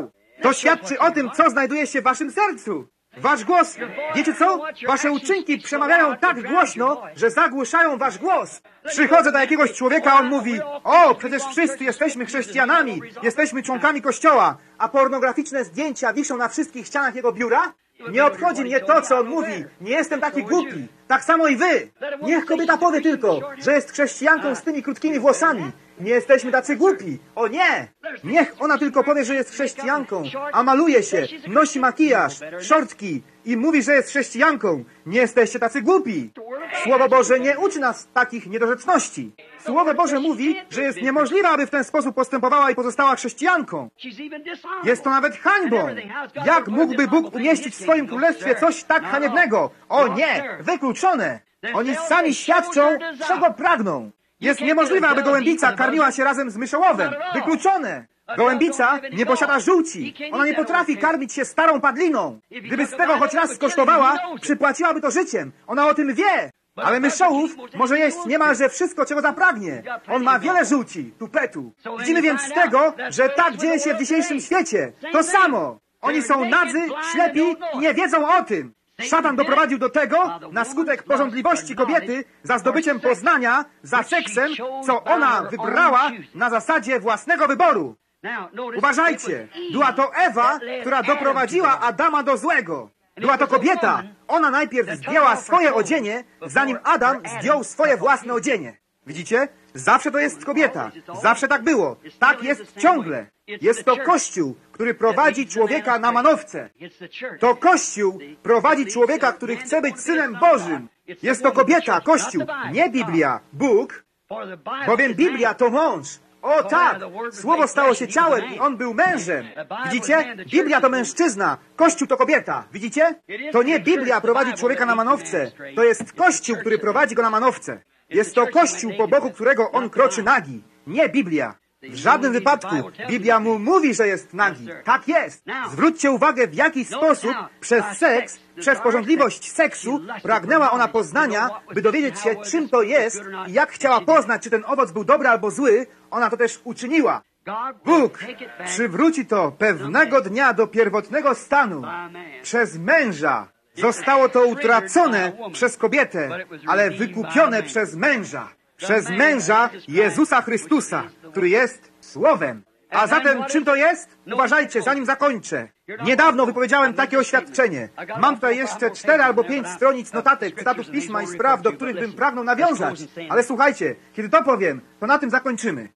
To świadczy o tym, co znajduje się w waszym sercu. Wasz głos, wiecie co? Wasze uczynki przemawiają tak głośno, że zagłuszają wasz głos. Przychodzę do jakiegoś człowieka, a on mówi: o, przecież wszyscy jesteśmy chrześcijanami, jesteśmy członkami Kościoła, a pornograficzne zdjęcia wiszą na wszystkich ścianach jego biura? Nie obchodzi mnie to, co on mówi. Nie jestem taki głupi. Tak samo i wy. Niech kobieta powie tylko, że jest chrześcijanką z tymi krótkimi włosami. Nie jesteśmy tacy głupi. O nie! Niech ona tylko powie, że jest chrześcijanką, a maluje się, nosi makijaż, szortki i mówi, że jest chrześcijanką. Nie jesteście tacy głupi. Słowo Boże nie uczy nas takich niedorzeczności. Słowo Boże mówi, że jest niemożliwe, aby w ten sposób postępowała i pozostała chrześcijanką. Jest to nawet hańbą. Jak mógłby Bóg umieścić w swoim królestwie coś tak haniebnego? O nie! Wykluczone! Oni sami świadczą, czego pragną. Jest niemożliwe, aby gołębica karmiła się razem z myszołowem. Wykluczone! Gołębica nie posiada żółci. Ona nie potrafi karmić się starą padliną. Gdyby z tego choć raz skosztowała, przypłaciłaby to życiem. Ona o tym wie. Ale myszołów może jeść niemalże wszystko, czego zapragnie. On ma wiele żółci, tupetu. Widzimy więc z tego, że tak dzieje się w dzisiejszym świecie. To samo. Oni są nadzy, ślepi i nie wiedzą o tym. Szatan doprowadził do tego, na skutek pożądliwości kobiety, za zdobyciem poznania, za seksem, co ona wybrała na zasadzie własnego wyboru. Uważajcie, była to Ewa, która doprowadziła Adama do złego. Była to kobieta. Ona najpierw zdjęła swoje odzienie, zanim Adam zdjął swoje własne odzienie. Widzicie? Zawsze to jest kobieta. Zawsze tak było. Tak jest ciągle. Jest to Kościół, który prowadzi człowieka na manowce. To Kościół prowadzi człowieka, który chce być Synem Bożym. Jest to kobieta, Kościół, nie Biblia, Bóg, bowiem Biblia to mąż. O tak, Słowo stało się ciałem i On był mężem. Widzicie? Biblia to mężczyzna, Kościół to kobieta. Widzicie? To nie Biblia prowadzi człowieka na manowce. To jest Kościół, który prowadzi go na manowce. Jest to Kościół, po boku którego on kroczy nagi. Nie Biblia. W żadnym wypadku Biblia mu mówi, że jest nagi. Tak jest. Zwróćcie uwagę, w jaki sposób przez seks, przez pożądliwość seksu pragnęła ona poznania, by dowiedzieć się, czym to jest i jak chciała poznać, czy ten owoc był dobry albo zły. Ona to też uczyniła. Bóg przywróci to pewnego dnia do pierwotnego stanu przez męża. Zostało to utracone przez kobietę, ale wykupione przez męża. Przez męża Jezusa Chrystusa, który jest Słowem. A zatem czym to jest? Uważajcie, zanim zakończę. Niedawno wypowiedziałem takie oświadczenie. Mam tutaj jeszcze cztery albo pięć stronic notatek, cytatów Pisma i spraw, do których bym pragnął nawiązać. Ale słuchajcie, kiedy to powiem, to na tym zakończymy.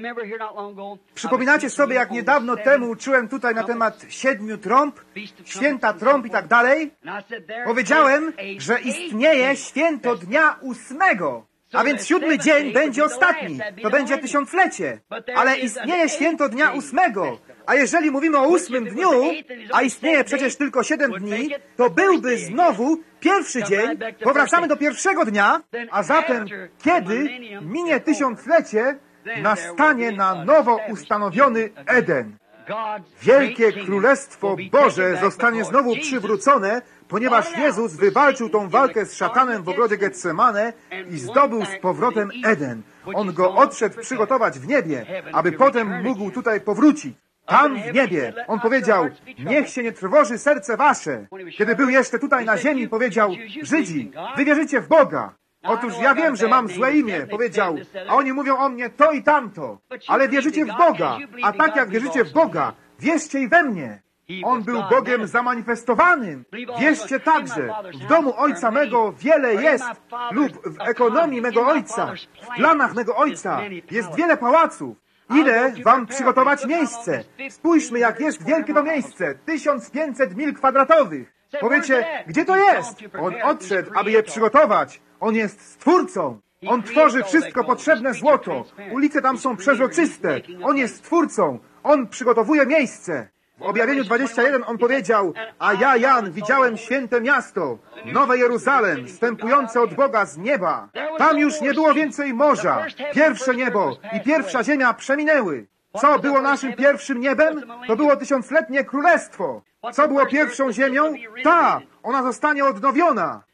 Przypominacie sobie, jak niedawno temu uczyłem tutaj na temat siedmiu trąb, święta trąb i tak dalej? Powiedziałem, że istnieje święto dnia ósmego. A więc siódmy dzień będzie ostatni. To będzie tysiąclecie. Ale istnieje święto dnia ósmego. A jeżeli mówimy o ósmym dniu, a istnieje przecież tylko siedem dni, to byłby znowu pierwszy dzień, powracamy do pierwszego dnia, a zatem kiedy minie tysiąclecie, nastanie na nowo ustanowiony Eden. Wielkie Królestwo Boże zostanie znowu przywrócone, ponieważ Jezus wywalczył tą walkę z szatanem w ogrodzie Getsemane i zdobył z powrotem Eden. On go odszedł przygotować w niebie, aby potem mógł tutaj powrócić. Tam w niebie. On powiedział, niech się nie trwoży serce wasze. Kiedy był jeszcze tutaj na ziemi, powiedział, Żydzi, wy wierzycie w Boga. Otóż ja wiem, że mam złe imię, powiedział, a oni mówią o mnie to i tamto, ale wierzycie w Boga, a tak jak wierzycie w Boga, wierzcie i we mnie. On był Bogiem zamanifestowanym. Wierzcie także, w domu Ojca mego wiele jest, lub w ekonomii mego Ojca, w planach mego Ojca jest wiele pałaców. Idę wam przygotować miejsce. Spójrzmy, jak jest wielkie to miejsce, tysiąc pięćset mil kwadratowych. Powiecie, gdzie to jest? On odszedł, aby je przygotować. On jest Stwórcą. On tworzy wszystko potrzebne złoto. Ulice tam są przezroczyste. On jest Stwórcą. On przygotowuje miejsce. W Objawieniu dwudziestym pierwszym on powiedział, a ja, Jan, widziałem święte miasto, Nowe Jeruzalem, wstępujące od Boga z nieba. Tam już nie było więcej morza. Pierwsze niebo i pierwsza ziemia przeminęły. Co było naszym pierwszym niebem? To było tysiącletnie królestwo. Co było pierwszą ziemią? Ta! Ona zostanie odnowiona.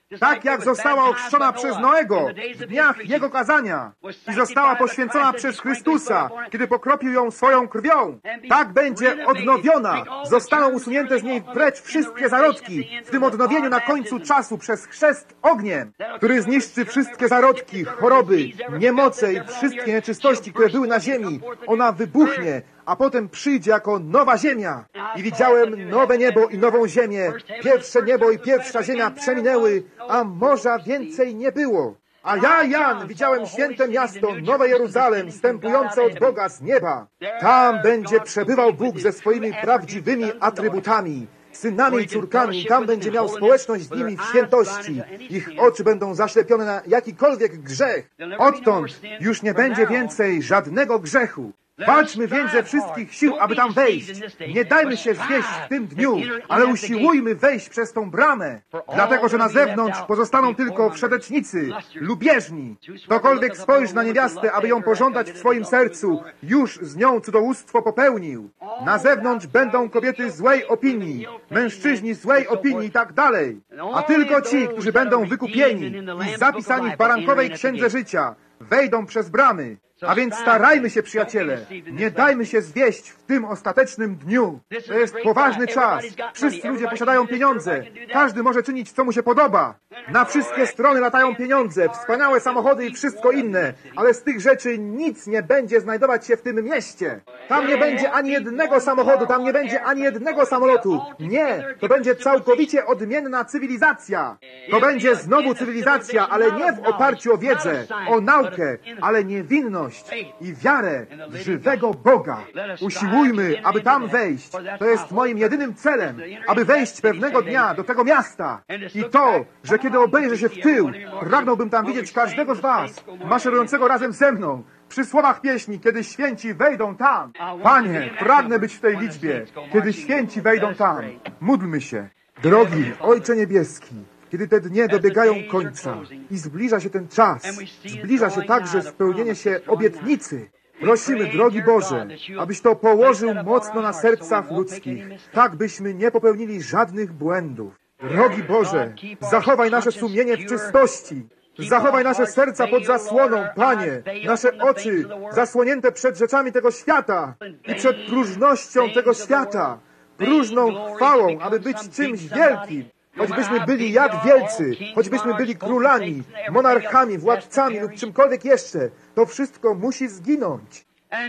tak jak została ochrzczona przez Noego w dniach jego kazania i została poświęcona przez Chrystusa, kiedy pokropił ją swoją krwią. Tak będzie odnowiona. Zostaną usunięte z niej precz wszystkie zarodki w tym odnowieniu na końcu czasu przez chrzest ogniem, który zniszczy wszystkie zarodki, choroby, niemoce i wszystkie nieczystości, które były na ziemi. Ona wybuchnie, a potem przyjdzie jako nowa ziemia. I widziałem nowe niebo i nową ziemię. Pierwsze niebo i pierwsza ziemia przeminęły, a morza więcej nie było. A ja, Jan, widziałem święte miasto, Nowe Jeruzalem, wstępujące od Boga z nieba. Tam będzie przebywał Bóg ze swoimi prawdziwymi atrybutami, synami i córkami. Tam będzie miał społeczność z nimi w świętości. Ich oczy będą zaślepione na jakikolwiek grzech. Odtąd już nie będzie więcej żadnego grzechu. Walczmy więc ze wszystkich sił, aby tam wejść. Nie dajmy się zwieść w tym dniu, ale usiłujmy wejść przez tą bramę. Dlatego, że na zewnątrz pozostaną tylko wszetecznicy, lubieżni. Ktokolwiek spojrzy na niewiastę, aby ją pożądać w swoim sercu, już z nią cudzołóstwo popełnił. Na zewnątrz będą kobiety złej opinii, mężczyźni złej opinii i tak dalej. A tylko ci, którzy będą wykupieni i zapisani w barankowej księdze życia, wejdą przez bramy. A więc starajmy się, przyjaciele, nie dajmy się zwieść w tym ostatecznym dniu. To jest poważny czas. Wszyscy ludzie posiadają pieniądze. Każdy może czynić, co mu się podoba. Na wszystkie strony latają pieniądze, wspaniałe samochody i wszystko inne, ale z tych rzeczy nic nie będzie znajdować się w tym mieście. Tam nie będzie ani jednego samochodu, tam nie będzie ani jednego samolotu. Nie, to będzie całkowicie odmienna cywilizacja. To będzie znowu cywilizacja, ale nie w oparciu o wiedzę, o naukę, ale niewinność i wiarę w żywego Boga. Usiłujmy, aby tam wejść. To jest moim jedynym celem, aby wejść pewnego dnia do tego miasta. I to, że kiedy obejrzę się w tył, pragnąłbym tam widzieć każdego z was, maszerującego razem ze mną, przy słowach pieśni, kiedy święci wejdą tam. Panie, pragnę być w tej liczbie, kiedy święci wejdą tam. Módlmy się. Drogi Ojcze Niebieski, kiedy te dnie dobiegają końca i zbliża się ten czas, zbliża się także spełnienie się obietnicy. Prosimy, drogi Boże, abyś to położył mocno na sercach ludzkich, tak byśmy nie popełnili żadnych błędów. Drogi Boże, zachowaj nasze sumienie w czystości. Zachowaj nasze serca pod zasłoną, Panie, nasze oczy zasłonięte przed rzeczami tego świata i przed próżnością tego świata, próżną chwałą, aby być czymś wielkim. Choćbyśmy byli jak wielcy, choćbyśmy byli królami, monarchami, władcami lub czymkolwiek jeszcze, to wszystko musi zginąć.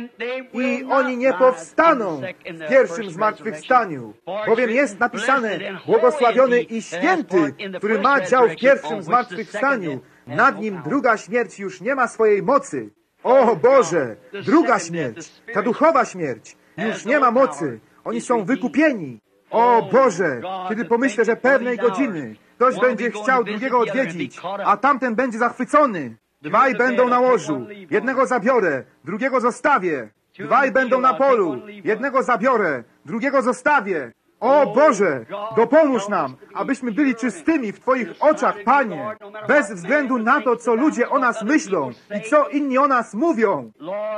I oni nie powstaną w pierwszym zmartwychwstaniu, bowiem jest napisane, błogosławiony i święty, który ma dział w pierwszym zmartwychwstaniu. Nad nim druga śmierć już nie ma swojej mocy. O Boże, druga śmierć, ta duchowa śmierć, już nie ma mocy. Oni są wykupieni. O Boże, kiedy pomyślę, że pewnej godziny ktoś będzie chciał drugiego odwiedzić, a tamten będzie zachwycony. Dwaj będą na łożu, jednego zabiorę, drugiego zostawię. Dwaj będą na polu, jednego zabiorę, drugiego zostawię. O Boże, dopomóż nam, abyśmy byli czystymi w Twoich oczach, Panie, bez względu na to, co ludzie o nas myślą i co inni o nas mówią.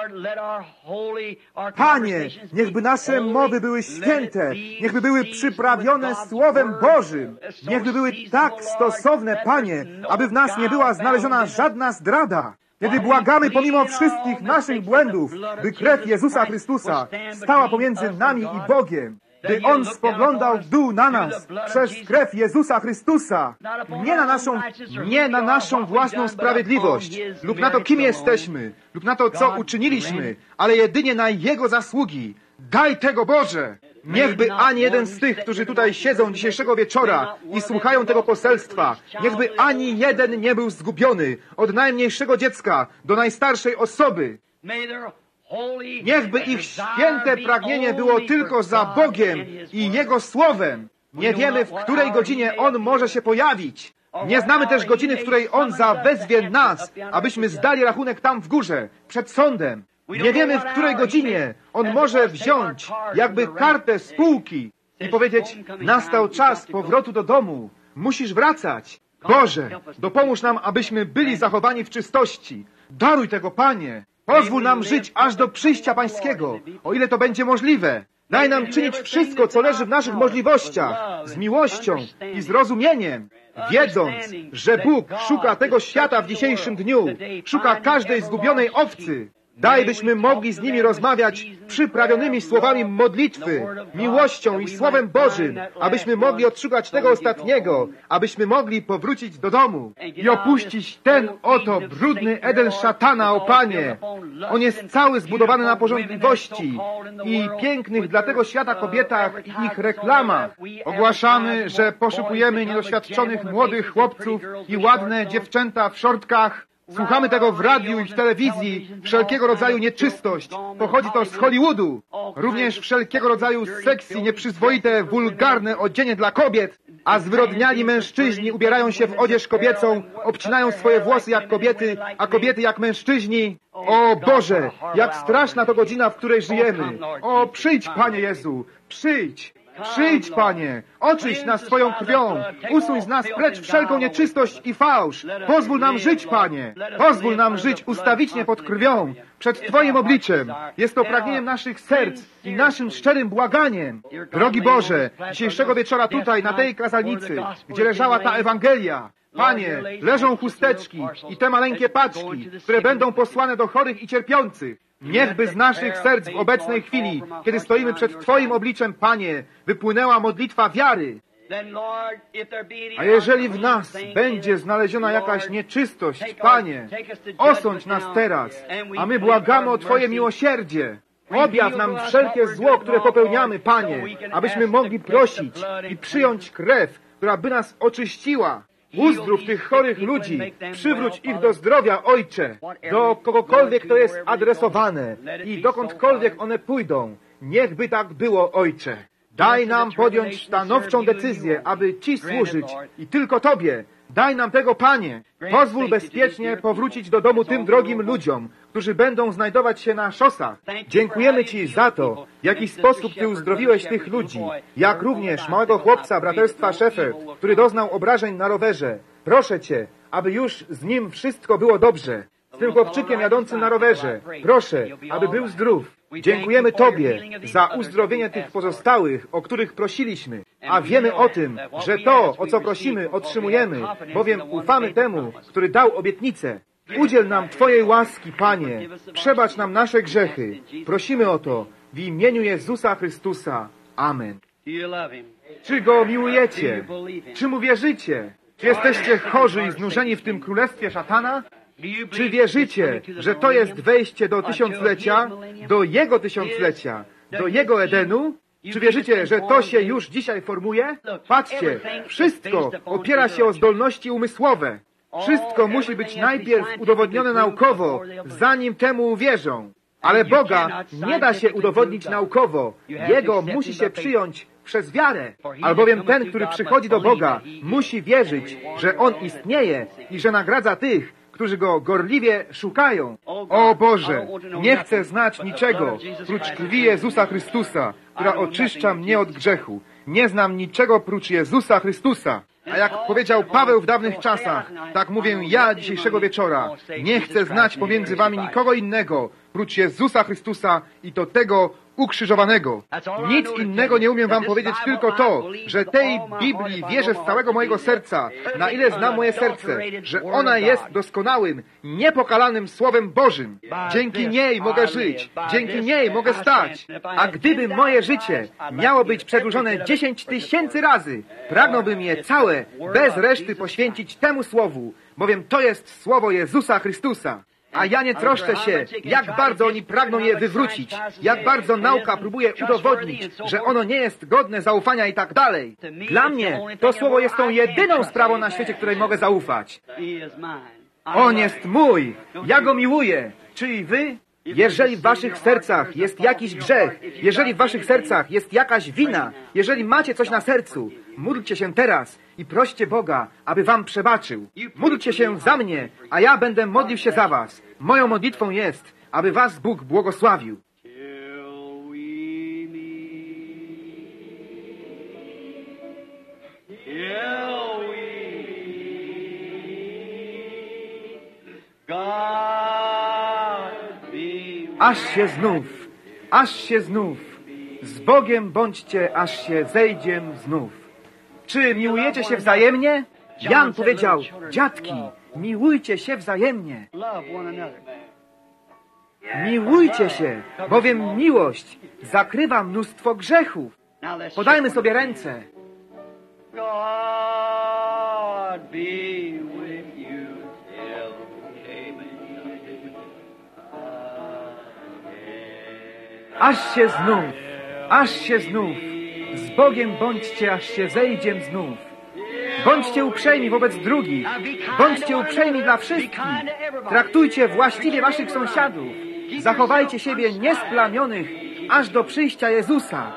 Panie, niechby nasze mowy były święte, niechby były przyprawione Słowem Bożym, niechby były tak stosowne, Panie, aby w nas nie była znaleziona żadna zdrada. Kiedy błagamy pomimo wszystkich naszych błędów, by krew Jezusa Chrystusa stała pomiędzy nami i Bogiem, by On spoglądał w dół na nas przez krew Jezusa Chrystusa, nie na naszą, nie na naszą własną sprawiedliwość, lub na to, kim jesteśmy, lub na to, co uczyniliśmy, ale jedynie na Jego zasługi. Daj tego, Boże! Niechby ani jeden z tych, którzy tutaj siedzą dzisiejszego wieczora i słuchają tego poselstwa, niechby ani jeden nie był zgubiony, od najmniejszego dziecka do najstarszej osoby. Niechby ich święte pragnienie było tylko za Bogiem i Jego Słowem. Nie wiemy, w której godzinie On może się pojawić. Nie znamy też godziny, w której On zawezwie nas, abyśmy zdali rachunek tam w górze, przed sądem. Nie wiemy, w której godzinie On może wziąć jakby kartę spółki i powiedzieć, nastał czas powrotu do domu, musisz wracać. Boże, dopomóż nam, abyśmy byli zachowani w czystości. Daruj tego, Panie. Pozwól nam żyć aż do przyjścia Pańskiego, o ile to będzie możliwe. Daj nam czynić wszystko, co leży w naszych możliwościach, z miłością i zrozumieniem, wiedząc, że Bóg szuka tego świata w dzisiejszym dniu, szuka każdej zgubionej owcy. Daj, byśmy mogli z nimi rozmawiać przyprawionymi słowami modlitwy, miłością i Słowem Bożym, abyśmy mogli odszukać tego ostatniego, abyśmy mogli powrócić do domu i opuścić ten oto brudny Eden szatana, o Panie. On jest cały zbudowany na pożądliwości i pięknych dla tego świata kobietach i ich reklamach. Ogłaszamy, że poszukujemy niedoświadczonych młodych chłopców i ładne dziewczęta w szortkach. Słuchamy tego w radiu i w telewizji. Wszelkiego rodzaju nieczystość. Pochodzi to z Hollywoodu. Również wszelkiego rodzaju seksy, nieprzyzwoite, wulgarne odzienie dla kobiet. A zwyrodniali mężczyźni ubierają się w odzież kobiecą, obcinają swoje włosy jak kobiety, a kobiety jak mężczyźni. O Boże, jak straszna to godzina, w której żyjemy. O, przyjdź, Panie Jezu, przyjdź. Przyjdź, Panie, oczyść nas swoją krwią, usuń z nas precz wszelką nieczystość i fałsz. Pozwól nam żyć, Panie. Pozwól nam żyć ustawicznie pod krwią, przed Twoim obliczem. Jest to pragnieniem naszych serc i naszym szczerym błaganiem. Drogi Boże, dzisiejszego wieczora tutaj, na tej kazalnicy, gdzie leżała ta Ewangelia, Panie, leżą chusteczki i te maleńkie paczki, które będą posłane do chorych i cierpiących. Niechby z naszych serc w obecnej chwili, kiedy stoimy przed Twoim obliczem, Panie, wypłynęła modlitwa wiary. A jeżeli w nas będzie znaleziona jakaś nieczystość, Panie, osądź nas teraz, a my błagamy o Twoje miłosierdzie. Objaw nam wszelkie zło, które popełniamy, Panie, abyśmy mogli prosić i przyjąć krew, która by nas oczyściła. Uzdrów tych chorych ludzi, przywróć ich do zdrowia, Ojcze, do kogokolwiek to jest adresowane i dokądkolwiek one pójdą. Niechby tak było, Ojcze. Daj nam podjąć stanowczą decyzję, aby Ci służyć i tylko Tobie. Daj nam tego, Panie. Pozwól bezpiecznie powrócić do domu tym drogim ludziom, którzy będą znajdować się na szosach. Dziękujemy Ci za to, w jaki sposób Ty uzdrowiłeś tych ludzi, jak również małego chłopca braterstwa Shepherd, który doznał obrażeń na rowerze. Proszę Cię, aby już z nim wszystko było dobrze. Z tym chłopczykiem jadącym na rowerze. Proszę, aby był zdrów. Dziękujemy Tobie za uzdrowienie tych pozostałych, o których prosiliśmy. A wiemy o tym, że to, o co prosimy, otrzymujemy, bowiem ufamy temu, który dał obietnicę. Udziel nam Twojej łaski, Panie. Przebacz nam nasze grzechy. Prosimy o to w imieniu Jezusa Chrystusa. Amen. Czy Go miłujecie? Czy Mu wierzycie? Czy jesteście chorzy i znużeni w tym królestwie szatana? Czy wierzycie, że to jest wejście do tysiąclecia, do Jego tysiąclecia, do Jego Edenu? Czy wierzycie, że to się już dzisiaj formuje? Patrzcie, wszystko opiera się o zdolności umysłowe. Wszystko musi być najpierw udowodnione naukowo, zanim temu uwierzą. Ale Boga nie da się udowodnić naukowo. Jego musi się przyjąć przez wiarę. Albowiem ten, który przychodzi do Boga, musi wierzyć, że On istnieje i że nagradza tych, którzy Go gorliwie szukają. O Boże, nie chcę znać niczego, prócz krwi Jezusa Chrystusa, która oczyszcza mnie od grzechu. Nie znam niczego prócz Jezusa Chrystusa. A jak powiedział Paweł w dawnych czasach, tak mówię ja dzisiejszego wieczora. Nie chcę znać pomiędzy wami nikogo innego, prócz Jezusa Chrystusa i to tego ukrzyżowanego. Nic innego nie umiem wam powiedzieć, tylko to, że tej Biblii wierzę z całego mojego serca, na ile znam moje serce, że ona jest doskonałym, niepokalanym Słowem Bożym. Dzięki niej mogę żyć, dzięki niej mogę stać. A gdyby moje życie miało być przedłużone dziesięć tysięcy razy, pragnąłbym je całe, bez reszty poświęcić temu Słowu, bowiem to jest Słowo Jezusa Chrystusa. A ja nie troszczę się, jak bardzo oni pragną je wywrócić, jak bardzo nauka próbuje udowodnić, że ono nie jest godne zaufania i tak dalej. Dla mnie to słowo jest tą jedyną sprawą na świecie, której mogę zaufać. On jest mój, ja go miłuję. Czy i wy? Jeżeli w waszych sercach jest jakiś grzech, jeżeli w waszych sercach jest jakaś wina, jeżeli macie coś na sercu, módlcie się teraz i proście Boga, aby wam przebaczył. Módlcie się za mnie, a ja będę modlił się za was. Moją modlitwą jest, aby was Bóg błogosławił. Aż się znów, aż się znów Z Bogiem bądźcie, aż się zejdziem znów. Czy miłujecie się wzajemnie? Jan powiedział, dziadki, miłujcie się wzajemnie. Miłujcie się, bowiem miłość zakrywa mnóstwo grzechów. Podajmy sobie ręce. Aż się znów, aż się znów, z Bogiem bądźcie, aż się zejdziem znów. Bądźcie uprzejmi wobec drugich, bądźcie uprzejmi dla wszystkich. Traktujcie właściwie waszych sąsiadów. Zachowajcie siebie niesplamionych, aż do przyjścia Jezusa.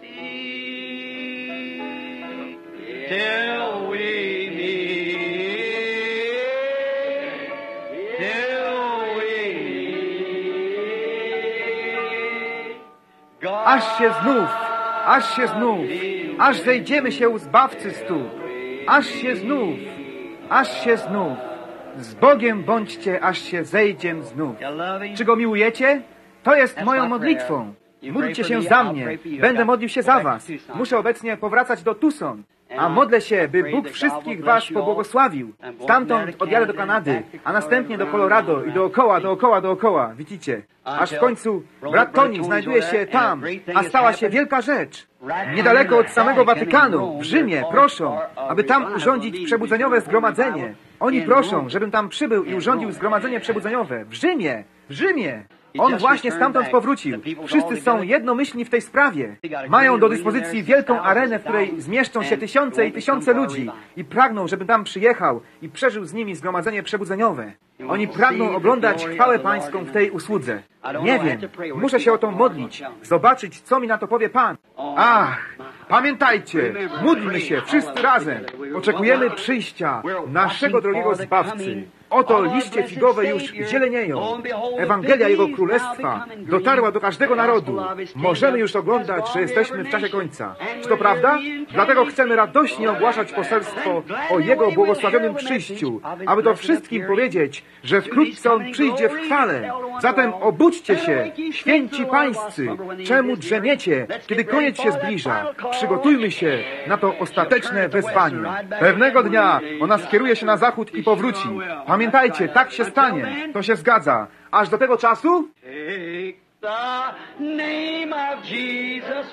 Aż się znów, aż się znów, aż zejdziemy się u Zbawcy stóp. Aż się znów, aż się znów. Z Bogiem bądźcie, aż się zejdziem znów. Czy Go miłujecie? To jest moją modlitwą. Módlcie się za mnie. Będę modlił się za was. Muszę obecnie powracać do Tucson. A modlę się, by Bóg wszystkich was pobłogosławił. Stamtąd odjadę do Kanady, a następnie do Colorado i dookoła, dookoła, dookoła. Widzicie? Aż w końcu brat Tony znajduje się tam, a stała się wielka rzecz. Niedaleko od samego Watykanu, w Rzymie, proszą, aby tam urządzić przebudzeniowe zgromadzenie. Oni proszą, żebym tam przybył i urządził zgromadzenie przebudzeniowe. W Rzymie! W Rzymie! On właśnie stamtąd powrócił. Wszyscy są jednomyślni w tej sprawie. Mają do dyspozycji wielką arenę, w której zmieszczą się tysiące i tysiące ludzi i pragną, żebym tam przyjechał i przeżył z nimi zgromadzenie przebudzeniowe. Oni pragną oglądać chwałę Pańską w tej usłudze. Nie wiem, muszę się o to modlić, zobaczyć, co mi na to powie Pan. Ach, pamiętajcie, módlmy się wszyscy razem. Oczekujemy przyjścia naszego drogiego Zbawcy. Oto liście figowe już zielenieją. Ewangelia Jego Królestwa dotarła do każdego narodu. Możemy już oglądać, że jesteśmy w czasie końca. Czy to prawda? Dlatego chcemy radośnie ogłaszać poselstwo o Jego błogosławionym przyjściu, aby to wszystkim powiedzieć, że wkrótce On przyjdzie w chwale. Zatem obudźcie się, święci pańscy. Czemu drzemiecie, kiedy koniec się zbliża? Przygotujmy się na to ostateczne wezwanie. Pewnego dnia ona skieruje się na zachód i powróci. Pamiętajcie, tak się stanie. To się zgadza. Aż do tego czasu? Take the name of Jesus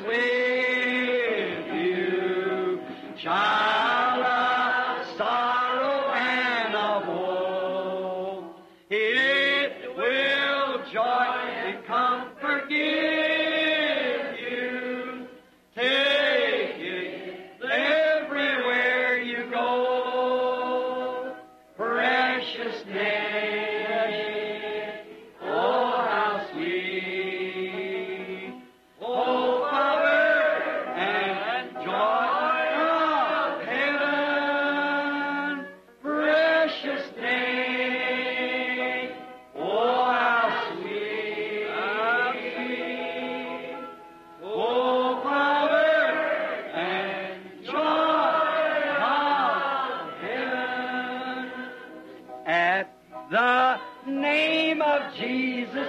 with you, child of sorrow and of woe. It will joy and comfort give you. Take it everywhere you go. Precious name. The name of Jesus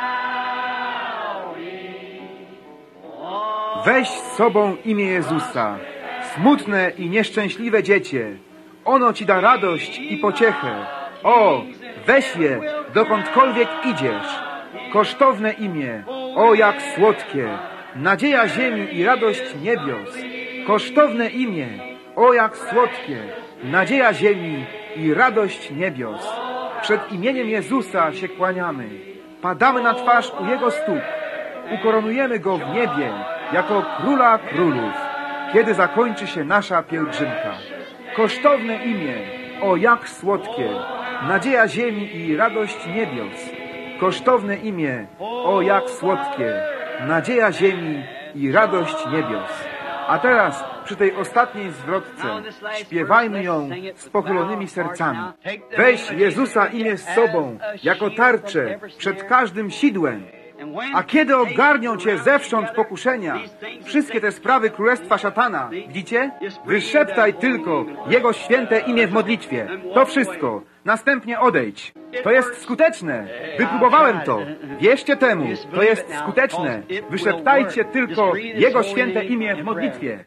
Weź z sobą imię Jezusa, smutne i nieszczęśliwe dziecię. Ono ci da radość i pociechę. O, weź je, dokądkolwiek idziesz. Kosztowne imię, o jak słodkie, nadzieja ziemi i radość niebios. Kosztowne imię, o jak słodkie, nadzieja ziemi i radość niebios. Przed imieniem Jezusa się kłaniamy. Padamy na twarz u Jego stóp. Ukoronujemy Go w niebie jako Króla Królów, kiedy zakończy się nasza pielgrzymka. Kosztowne imię, o jak słodkie, nadzieja ziemi i radość niebios. Kosztowne imię, o jak słodkie, nadzieja ziemi i radość niebios. A teraz, przy tej ostatniej zwrotce, śpiewajmy ją z pochylonymi sercami. Weź Jezusa imię z sobą, jako tarczę, przed każdym sidłem. A kiedy ogarnią cię zewsząd pokuszenia, wszystkie te sprawy królestwa szatana, widzicie? Wyszeptaj tylko Jego święte imię w modlitwie. To wszystko. Następnie odejdź. To jest skuteczne. Wypróbowałem to. Wierzcie temu. To jest skuteczne. Wyszeptajcie tylko Jego święte imię w modlitwie.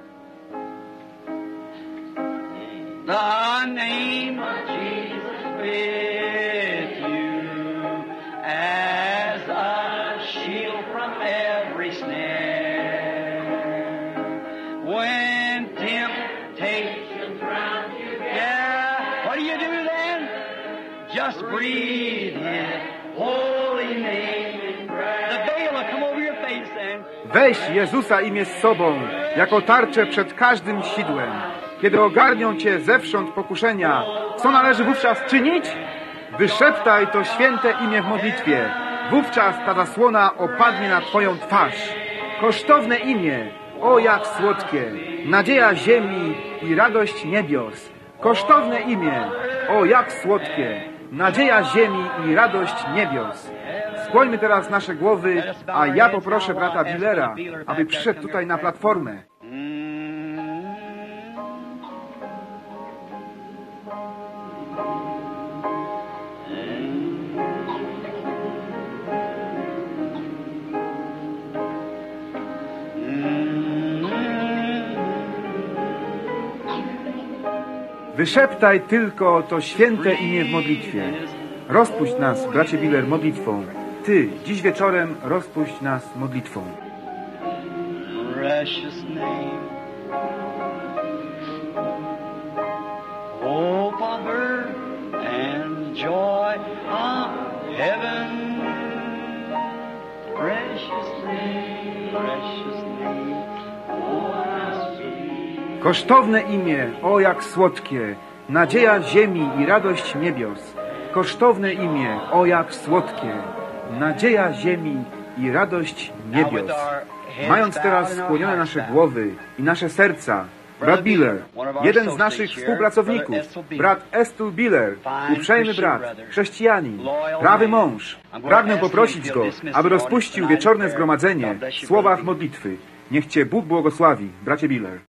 The name of Jesus with you as a shield from every snare. When temptations round you, yeah, what do you do then? Just breathe His holy name in prayer. The veil will come over your face then. Weź Jezusa imię z sobą, jako tarczę przed każdym sidłem. Kiedy ogarnią cię zewsząd pokuszenia, co należy wówczas czynić? Wyszeptaj to święte imię w modlitwie. Wówczas ta zasłona opadnie na twoją twarz. Kosztowne imię, o jak słodkie, nadzieja ziemi i radość niebios. Kosztowne imię, o jak słodkie, nadzieja ziemi i radość niebios. Skłońmy teraz nasze głowy, a ja poproszę brata Billera, aby przyszedł tutaj na platformę. Wyszeptaj tylko to święte imię w modlitwie. Rozpuść nas, bracie Biller, modlitwą. Ty, dziś wieczorem rozpuść nas modlitwą. Precious name, hope of earth and joy of heaven. Precious name, precious name, oh, kosztowne imię, o jak słodkie, nadzieja ziemi i radość niebios. Kosztowne imię, o jak słodkie, nadzieja ziemi i radość niebios. Mając teraz skłonione nasze głowy i nasze serca, brat Biller, jeden z naszych współpracowników, brat Estul Biller, uprzejmy brat, chrześcijanin, prawy mąż, pragnę poprosić go, aby rozpuścił wieczorne zgromadzenie w słowach modlitwy. Niech Cię Bóg błogosławi, bracie Biller.